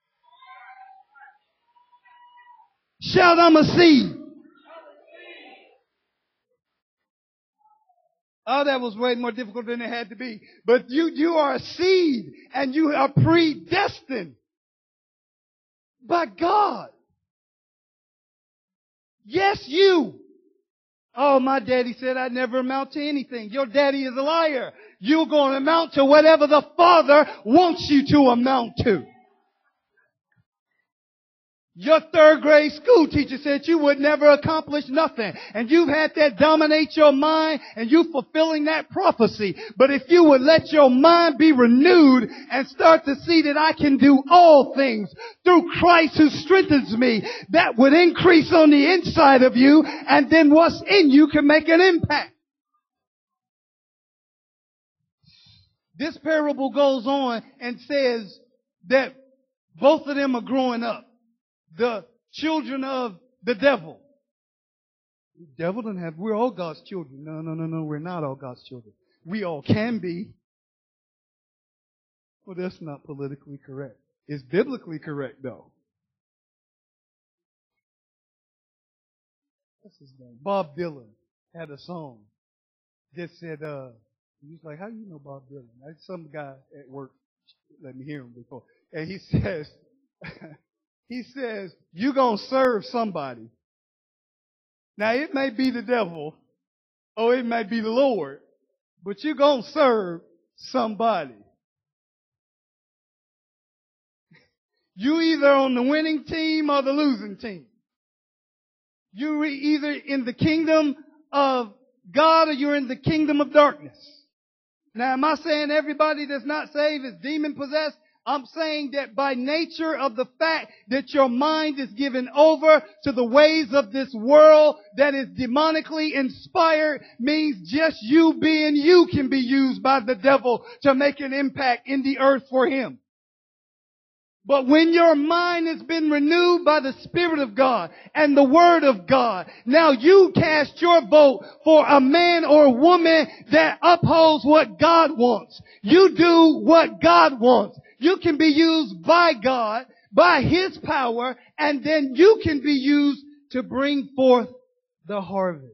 Shout, I'm a seed. Oh, that was way more difficult than it had to be. But you, you are a seed and you are predestined by God. Yes, you. Oh, my daddy said I'd never amount to anything. Your daddy is a liar. You're going to amount to whatever the Father wants you to amount to. Your third grade school teacher said you would never accomplish nothing. And you've had that dominate your mind and you fulfilling that prophecy. But if you would let your mind be renewed and start to see that I can do all things through Christ who strengthens me, that would increase on the inside of you, and then what's in you can make an impact. This parable goes on and says that both of them are growing up. The children of the devil. The devil doesn't have, we're all God's children. No, no, no, no, we're not all God's children. We all can be. Well, that's not politically correct. It's biblically correct, though. What's his name? Bob Dylan had a song that said, uh, he was like, how do you know Bob Dylan? I had some guy at work let me hear him before. And he says, He says, you're going to serve somebody. Now, it may be the devil or it may be the Lord, but you're going to serve somebody. You either on the winning team or the losing team. You're either in the kingdom of God or you're in the kingdom of darkness. Now, am I saying everybody that's not saved is demon possessed? I'm saying that by nature of the fact that your mind is given over to the ways of this world that is demonically inspired means just you being you can be used by the devil to make an impact in the earth for him. But when your mind has been renewed by the Spirit of God and the Word of God, now you cast your vote for a man or woman that upholds what God wants. You do what God wants. You can be used by God, by His power, and then you can be used to bring forth the harvest.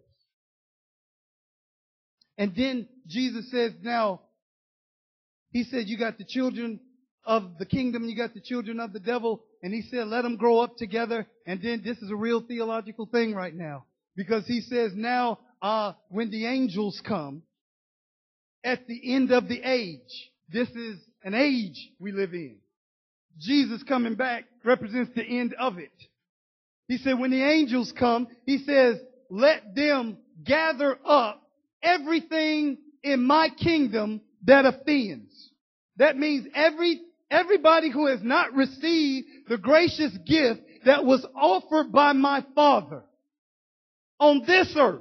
And then Jesus says, now, He said, you got the children of the kingdom, you got the children of the devil, and He said, let them grow up together. And then this is a real theological thing right now, because He says now, uh, when the angels come at the end of the age, this is an age we live in. Jesus coming back represents the end of it. He said, when the angels come, He says, let them gather up everything in my kingdom that offends. That means every Everybody who has not received the gracious gift that was offered by my Father on this earth.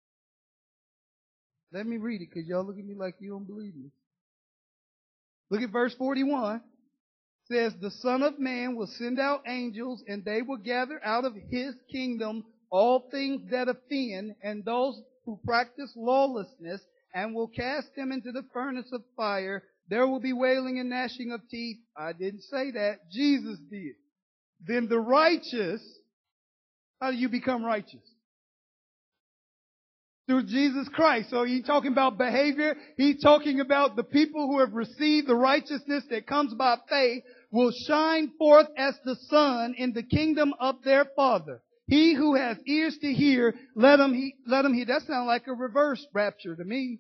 Let me read it, because y'all look at me like you don't believe me. Look at verse forty-one. It says, the Son of Man will send out angels, and they will gather out of His kingdom all things that offend, and those who practice lawlessness, and will cast them into the furnace of fire. There will be wailing and gnashing of teeth. I didn't say that. Jesus did. Then the righteous, how do you become righteous? Through Jesus Christ. So he's talking about behavior. He's talking about the people who have received the righteousness that comes by faith will shine forth as the sun in the kingdom of their Father. He who has ears to hear, let him, he, let him hear. That sounds like a reverse rapture to me.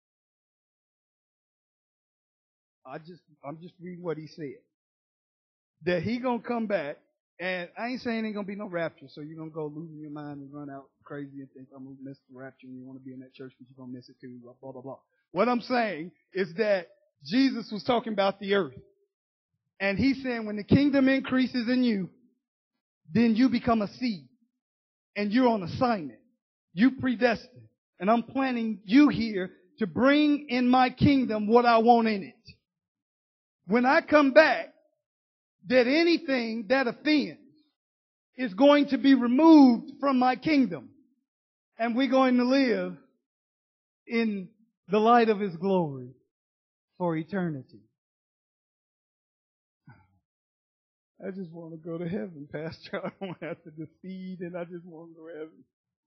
I just, I'm just reading what He said. That He gonna come back, and I ain't saying ain't gonna be no rapture, so you're gonna go losing your mind and run out crazy and think I'm gonna miss the rapture and you want to be in that church, but you're gonna miss it too, blah, blah, blah, blah. What I'm saying is that Jesus was talking about the earth. And he's saying when the kingdom increases in you, then you become a seed. And you're on assignment. You predestined. And I'm planning you here to bring in my kingdom what I want in it. When I come back, that anything that offends is going to be removed from my kingdom. And we're going to live in the light of His glory for eternity. I just want to go to heaven, Pastor. I don't have to deceive, and I just want to go to heaven.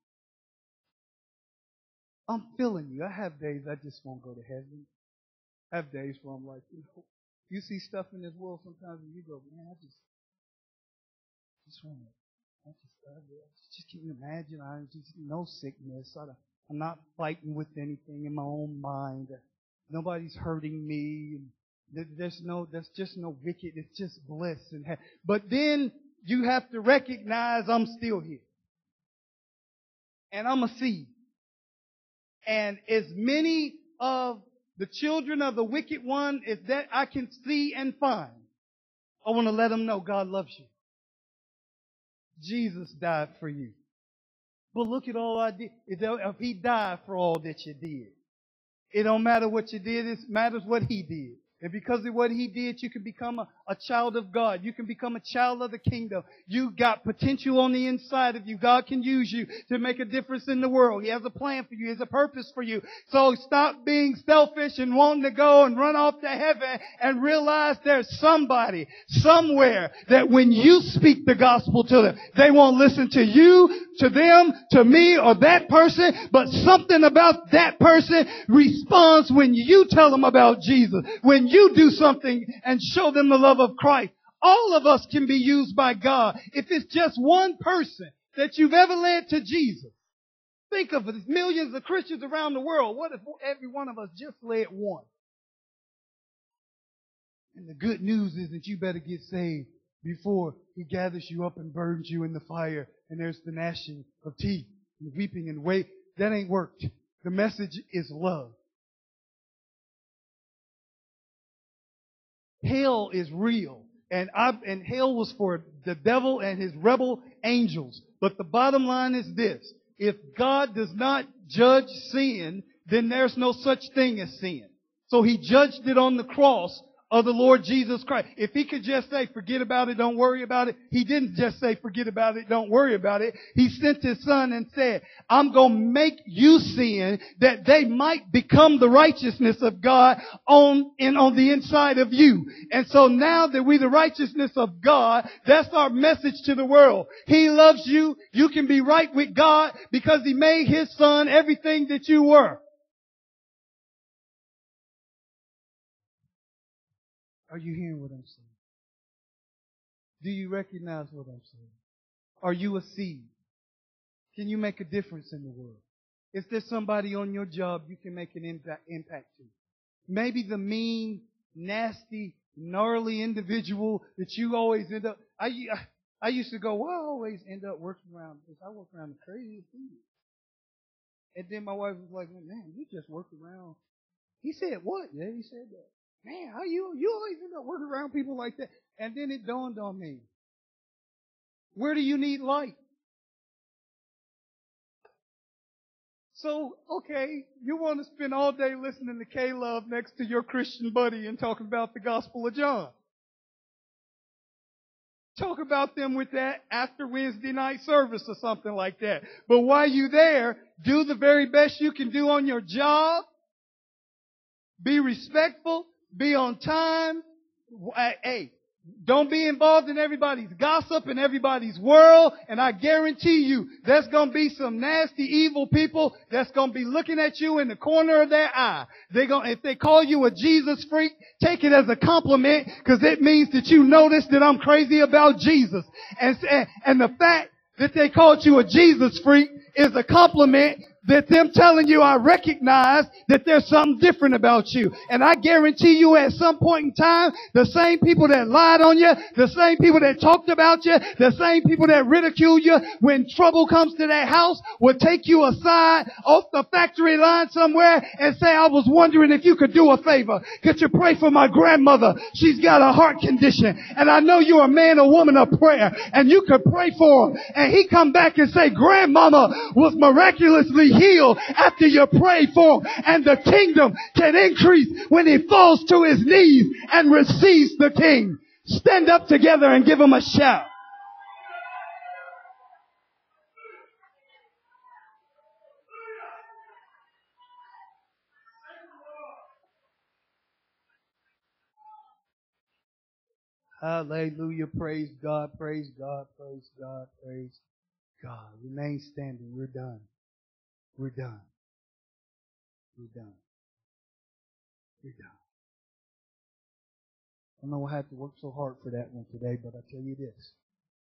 I'm feeling you. I have days I just won't go to heaven. I have days where I'm like, you know, you see stuff in this world sometimes and you go, man, I just, just want to, I just, I just can't imagine. I just, no sickness. I, I'm not fighting with anything in my own mind. Nobody's hurting me. There's no, there's just no wicked. It's just bliss. And ha- but then you have to recognize I'm still here. And I'm a seed. And as many of the children of the wicked one as that I can see and find, I want to let them know God loves you. Jesus died for you. But look at all I did. If He died for all that you did, it don't matter what you did. It matters what He did. And because of what He did, you can become a, a child of God. You can become a child of the kingdom. You got potential on the inside of you. God can use you to make a difference in the world. He has a plan for you. He has a purpose for you. So stop being selfish and wanting to go and run off to heaven and realize there's somebody somewhere that when you speak the gospel to them, they won't listen to you, to them, to me, or that person, but something about that person responds when you tell them about Jesus. When you do something and show them the love of Christ. All of us can be used by God. If it's just one person that you've ever led to Jesus, think of it. There's millions of Christians around the world. What if every one of us just led one? And the good news is that you better get saved before He gathers you up and burns you in the fire. And there's the gnashing of teeth and weeping and wait. That ain't worked. The message is love. Hell is real. And I, and hell was for the devil and his rebel angels. But the bottom line is this. If God does not judge sin, then there's no such thing as sin. So He judged it on the cross of the Lord Jesus Christ. If He could just say, forget about it, don't worry about it. He didn't just say, forget about it, don't worry about it. He sent His Son and said, I'm going to make you sin that they might become the righteousness of God on, and on the inside of you. And so now that we're the righteousness of God, that's our message to the world. He loves you. You can be right with God because He made His Son everything that you were. Are you hearing what I'm saying? Do you recognize what I'm saying? Are you a seed? Can you make a difference in the world? Is there somebody on your job you can make an impact, impact to? Maybe the mean, nasty, gnarly individual that you always end up... I, I used to go, well, I always end up working around this. I work around the craziest people. And then my wife was like, man, you just work around... He said, what? Yeah, he said that. Man, how you, you always end up working around people like that. And then it dawned on me. Where do you need light? So, okay, you want to spend all day listening to K-Love next to your Christian buddy and talking about the Gospel of John. Talk about them with that after Wednesday night service or something like that. But while you're there, do the very best you can do on your job. Be respectful. Be on time. Hey, don't be involved in everybody's gossip and everybody's world. And I guarantee you, there's going to be some nasty, evil people that's going to be looking at you in the corner of their eye. They're going, if they call you a Jesus freak, take it as a compliment because it means that you notice that I'm crazy about Jesus. And, and the fact that they called you a Jesus freak is a compliment that them telling you, I recognize that there's something different about you. And I guarantee you at some point in time, the same people that lied on you, the same people that talked about you, the same people that ridiculed you when trouble comes to that house will take you aside off the factory line somewhere and say, I was wondering if you could do a favor. Could you pray for my grandmother? She's got a heart condition. And I know you're a man or woman of prayer. And you could pray for her. And he come back and say, grandmama was miraculously healed after you prayed for him. And the kingdom can increase when he falls to his knees and receives the king. Stand up together and give him a shout. Hallelujah. Praise God. Praise God. Praise God. Praise God. Remain standing. We're done. We're done. We're done. We're done. I know I had to work so hard for that one today, but I tell you this.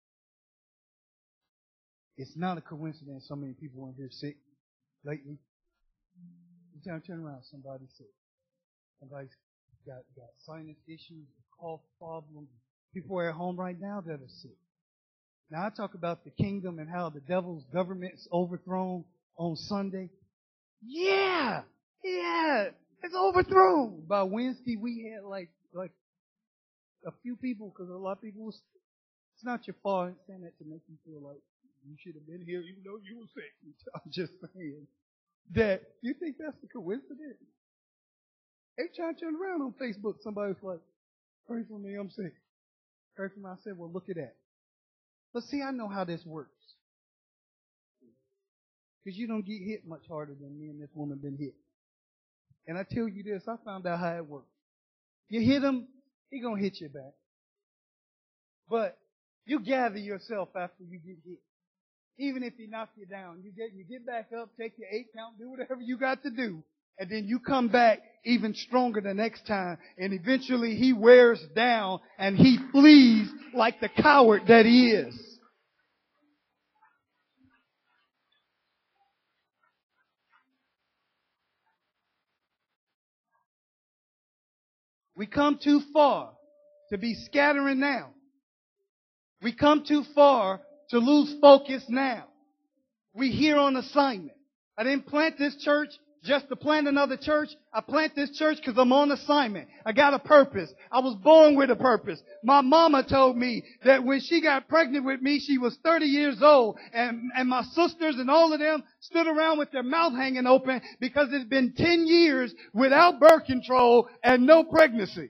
It's not a coincidence so many people in here sick lately. You turn, turn around, somebody's sick. Somebody's got, got sinus issues, cough problems. People are at home right now that are sick. Now I talk about the kingdom and how the devil's government's overthrown on Sunday. Yeah! Yeah! It's overthrown! By Wednesday we had like, like a few people, because a lot of people was, it's not your fault. I'm saying that to make you feel like you should have been here even though you were sick. I'm just saying that, you think that's a coincidence? Every time I turn around on Facebook, somebody's like, pray for me, I'm sick. Pray for me. I said, well, look at that. But see, I know how this works. Because you don't get hit much harder than me and this woman been hit. And I tell you this, I found out how it works. You hit him, he gonna hit you back. But you gather yourself after you get hit. Even if he knocks you down, you get you get back up, take your eight count, do whatever you got to do. And then you come back even stronger the next time. And eventually he wears down and he flees like the coward that he is. We come too far to be scattering now. We come too far to lose focus now. We here on assignment. I didn't plant this church just to plant another church. I plant this church because I'm on assignment. I got a purpose. I was born with a purpose. My mama told me that when she got pregnant with me, she was thirty years old. And, and my sisters and all of them stood around with their mouth hanging open because it's been ten years without birth control and no pregnancy.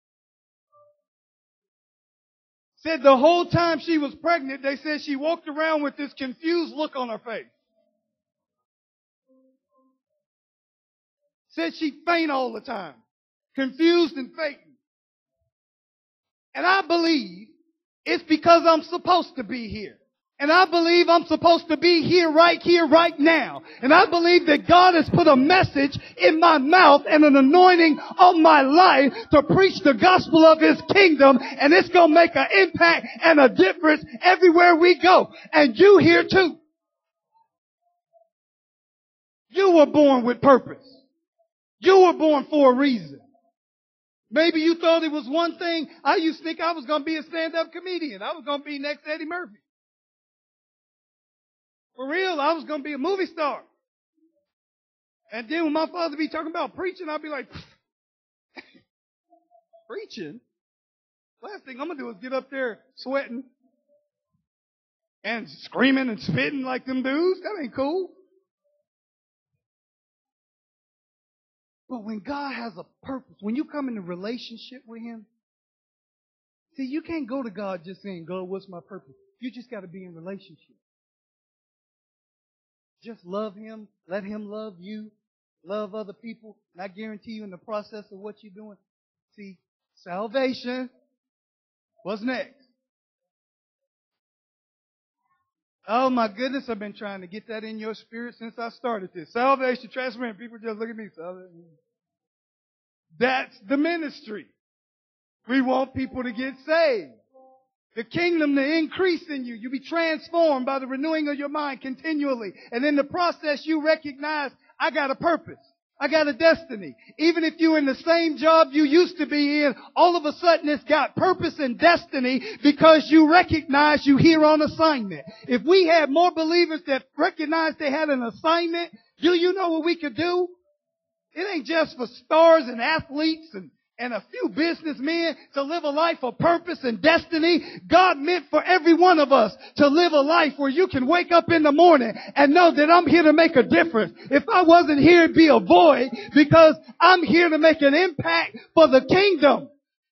Said the whole time she was pregnant, they said she walked around with this confused look on her face. Said she faint all the time. Confused and fainting. And I believe it's because I'm supposed to be here. And I believe I'm supposed to be here right here, right now. And I believe that God has put a message in my mouth and an anointing on my life to preach the gospel of His kingdom. And it's going to make an impact and a difference everywhere we go. And you here too. You were born with purpose. You were born for a reason. Maybe you thought it was one thing. I used to think I was going to be a stand-up comedian. I was going to be next Eddie Murphy. For real, I was going to be a movie star. And then when my father be talking about preaching, I'd be like, preaching? Last thing I'm going to do is get up there sweating and screaming and spitting like them dudes. That ain't cool. But when God has a purpose, when you come in a relationship with Him, see, you can't go to God just saying, God, what's my purpose? You just got to be in relationship. Just love Him. Let Him love you. Love other people. And I guarantee you in the process of what you're doing, see, salvation. What's next? Oh my goodness, I've been trying to get that in your spirit since I started this. Salvation, transformation. People just look at me. Salvation. That's the ministry. We want people to get saved. the kingdom to increase in you. You be transformed by the renewing of your mind continually. And in the process, you recognize, I got a purpose. I got a destiny. Even if you're in the same job you used to be in, all of a sudden it's got purpose and destiny because you recognize you here on assignment. If we had more believers that recognized they had an assignment, do you know what we could do? It ain't just for stars and athletes and and a few businessmen to live a life of purpose and destiny. God meant for every one of us to live a life where you can wake up in the morning and know that I'm here to make a difference. If I wasn't here, it'd be a void because I'm here to make an impact for the kingdom.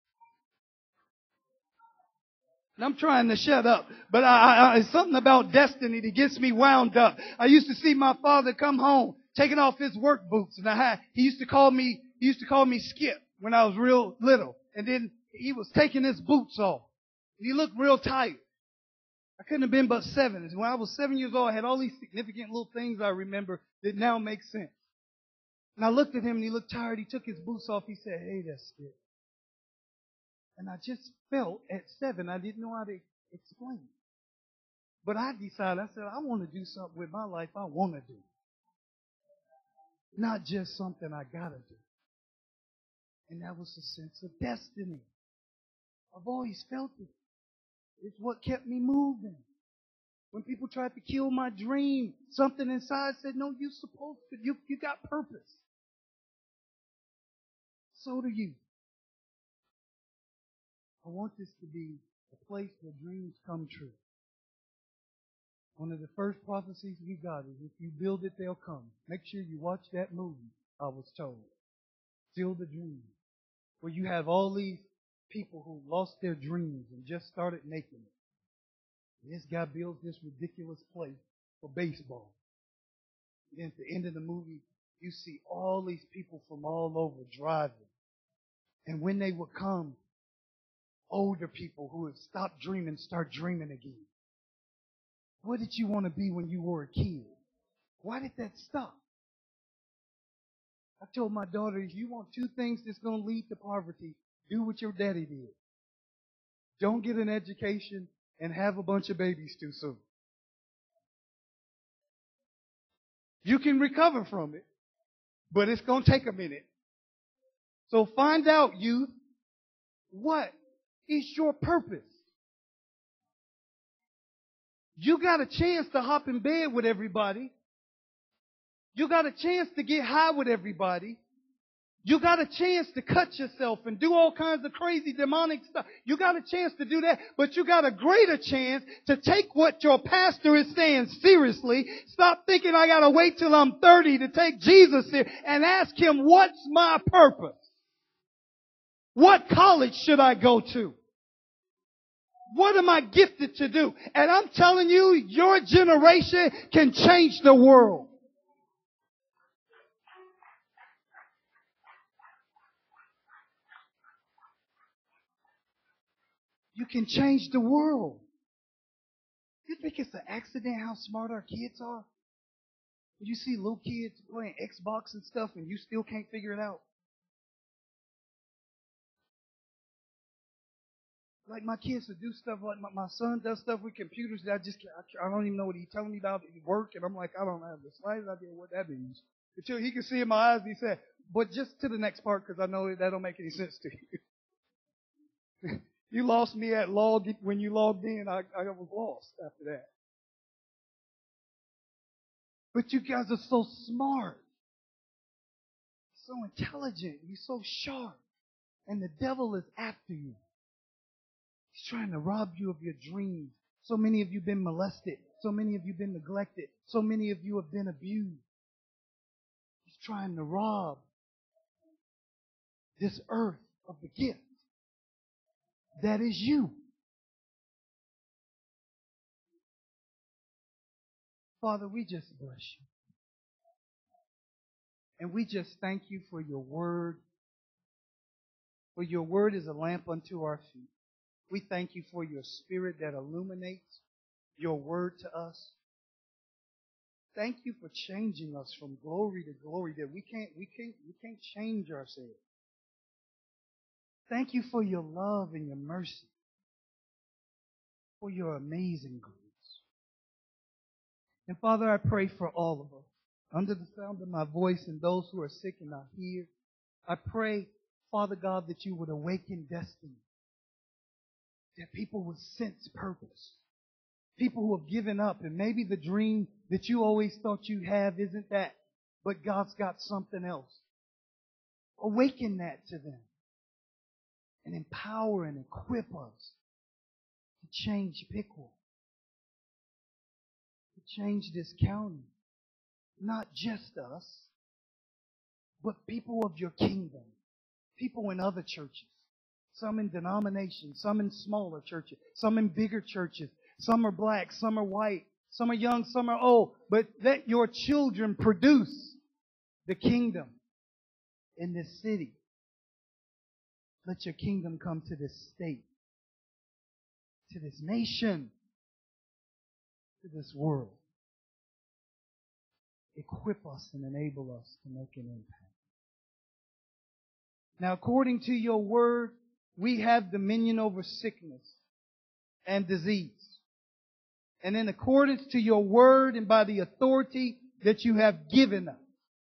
And I'm trying to shut up, but I, I, it's something about destiny that gets me wound up. I used to see my father come home taking off his work boots, and I had, he used to call me, he used to call me Skip when I was real little. And then he was taking his boots off. And he looked real tired. I couldn't have been but seven. When I was seven years old, I had all these significant little things I remember that now make sense. And I looked at him and he looked tired. He took his boots off. He said, "Hey, that's Skip." And I just felt at seven, I didn't know how to explain it. But I decided, I said, I want to do something with my life I want to do. Not just something I got to do. And that was a sense of destiny. I've always felt it. It's what kept me moving. When people tried to kill my dream, something inside said, no, you're supposed to. You, you got purpose. So do you. I want this to be a place where dreams come true. One of the first prophecies we got is if you build it, they'll come. Make sure you watch that movie, I was told. Still the Dream. Where you have all these people who lost their dreams and just started making it. And this guy builds this ridiculous place for baseball. And at the end of the movie, you see all these people from all over driving. And when they would come, older people who had stopped dreaming start dreaming again. What did you want to be when you were a kid? Why did that stop? I told my daughter, if you want two things that's going to lead to poverty, do what your daddy did. Don't get an education and have a bunch of babies too soon. You can recover from it, but it's going to take a minute. So find out, youth, what is your purpose? You got a chance to hop in bed with everybody. You got a chance to get high with everybody. You got a chance to cut yourself and do all kinds of crazy demonic stuff. You got a chance to do that, but you got a greater chance to take what your pastor is saying seriously. Stop thinking I got to wait till I'm thirty to take Jesus here and ask him, what's my purpose? What college should I go to? What am I gifted to do? And I'm telling you, your generation can change the world. You can change the world. You think it's an accident how smart our kids are? You see little kids playing Xbox and stuff and you still can't figure it out. Like my kids will do stuff like my, my son does stuff with computers that I just can't, I, I don't even know what he's telling me about at work, and I'm like, I don't have the slightest idea what that means. Until he can see in my eyes, he said, but just to the next part because I know that don't make any sense to you. You lost me at log when you logged in. I, I was lost after that. But you guys are so smart, so intelligent, you're so sharp, and the devil is after you. He's trying to rob you of your dreams. So many of you have been molested. So many of you have been neglected. So many of you have been abused. He's trying to rob this earth of the gift that is you. Father, we just bless you. And we just thank you for your word. For your word is a lamp unto our feet. We thank you for your spirit that illuminates your word to us. Thank you for changing us from glory to glory that we can't, we can't, we can't change ourselves. Thank you for your love and your mercy. for your amazing grace. And Father, I pray for all of us, under the sound of my voice and those who are sick and not here. I pray, Father God, that you would awaken destiny, that people would sense purpose. People who have given up, and maybe the dream that you always thought you have isn't that, but God's got something else. Awaken that to them and empower and equip us to change Piqua, to change this county. Not just us, but people of your kingdom, people in other churches, some in denominations, some in smaller churches, some in bigger churches. Some are black, some are white, some are young, some are old. But let your children produce the kingdom in this city. Let your kingdom come to this state, to this nation, to this world. Equip us and enable us to make an impact. Now, according to your word, we have dominion over sickness and disease. And in accordance to your word and by the authority that you have given us,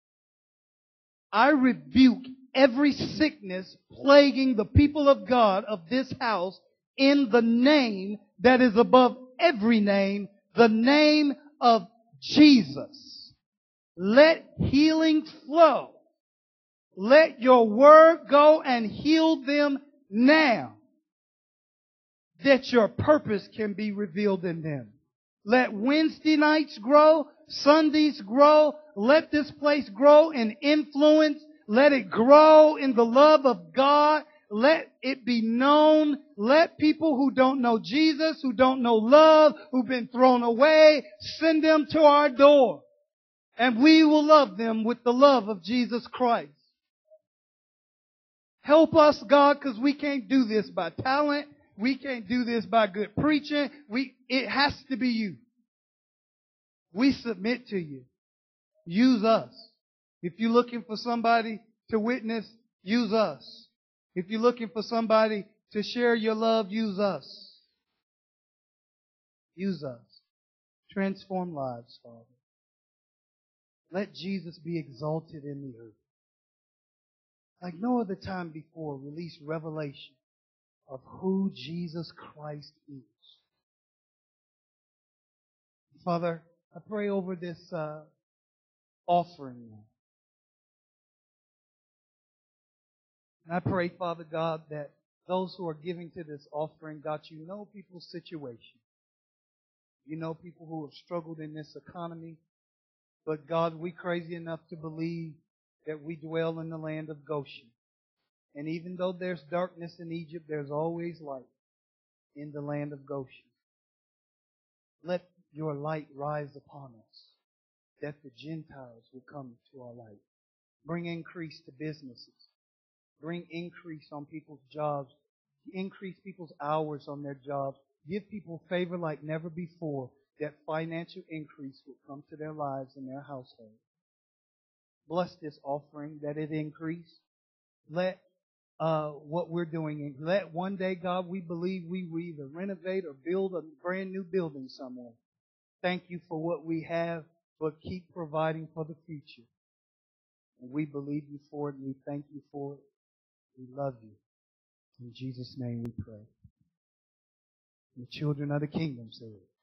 I rebuke every sickness plaguing the people of God of this house in the name that is above every name, the name of Jesus. Let healing flow. Let your word go and heal them now, that your purpose can be revealed in them. Let Wednesday nights grow, Sundays grow. Let this place grow in influence. Let it grow in the love of God. Let it be known. Let people who don't know Jesus, who don't know love, who've been thrown away, send them to our door. And we will love them with the love of Jesus Christ. Help us, God, because we can't do this by talent. We can't do this by good preaching. We, it has to be you. We submit to you. Use us. If you're looking for somebody to witness, use us. If you're looking for somebody to share your love, use us. Use us. Transform lives, Father. Let Jesus be exalted in the earth. Like no other time before, release revelation of who Jesus Christ is. Father, I pray over this uh, offering now. And I pray, Father God, that those who are giving to this offering, God, you know people's situation. You know people who have struggled in this economy. But God, we crazy enough to believe that we dwell in the land of Goshen. And even though there's darkness in Egypt, there's always light in the land of Goshen. Let your light rise upon us, that the Gentiles will come to our light. Bring increase to businesses. Bring increase on people's jobs. Increase people's hours on their jobs. Give people favor like never before, that financial increase will come to their lives and their household. Bless this offering, that it increase. Let uh, what we're doing, let one day, God, we believe we will either renovate or build a brand new building somewhere. Thank you for what we have, but keep providing for the future. And we believe you for it, and we thank you for it. We love you. In Jesus' name we pray. The children of the kingdom say it.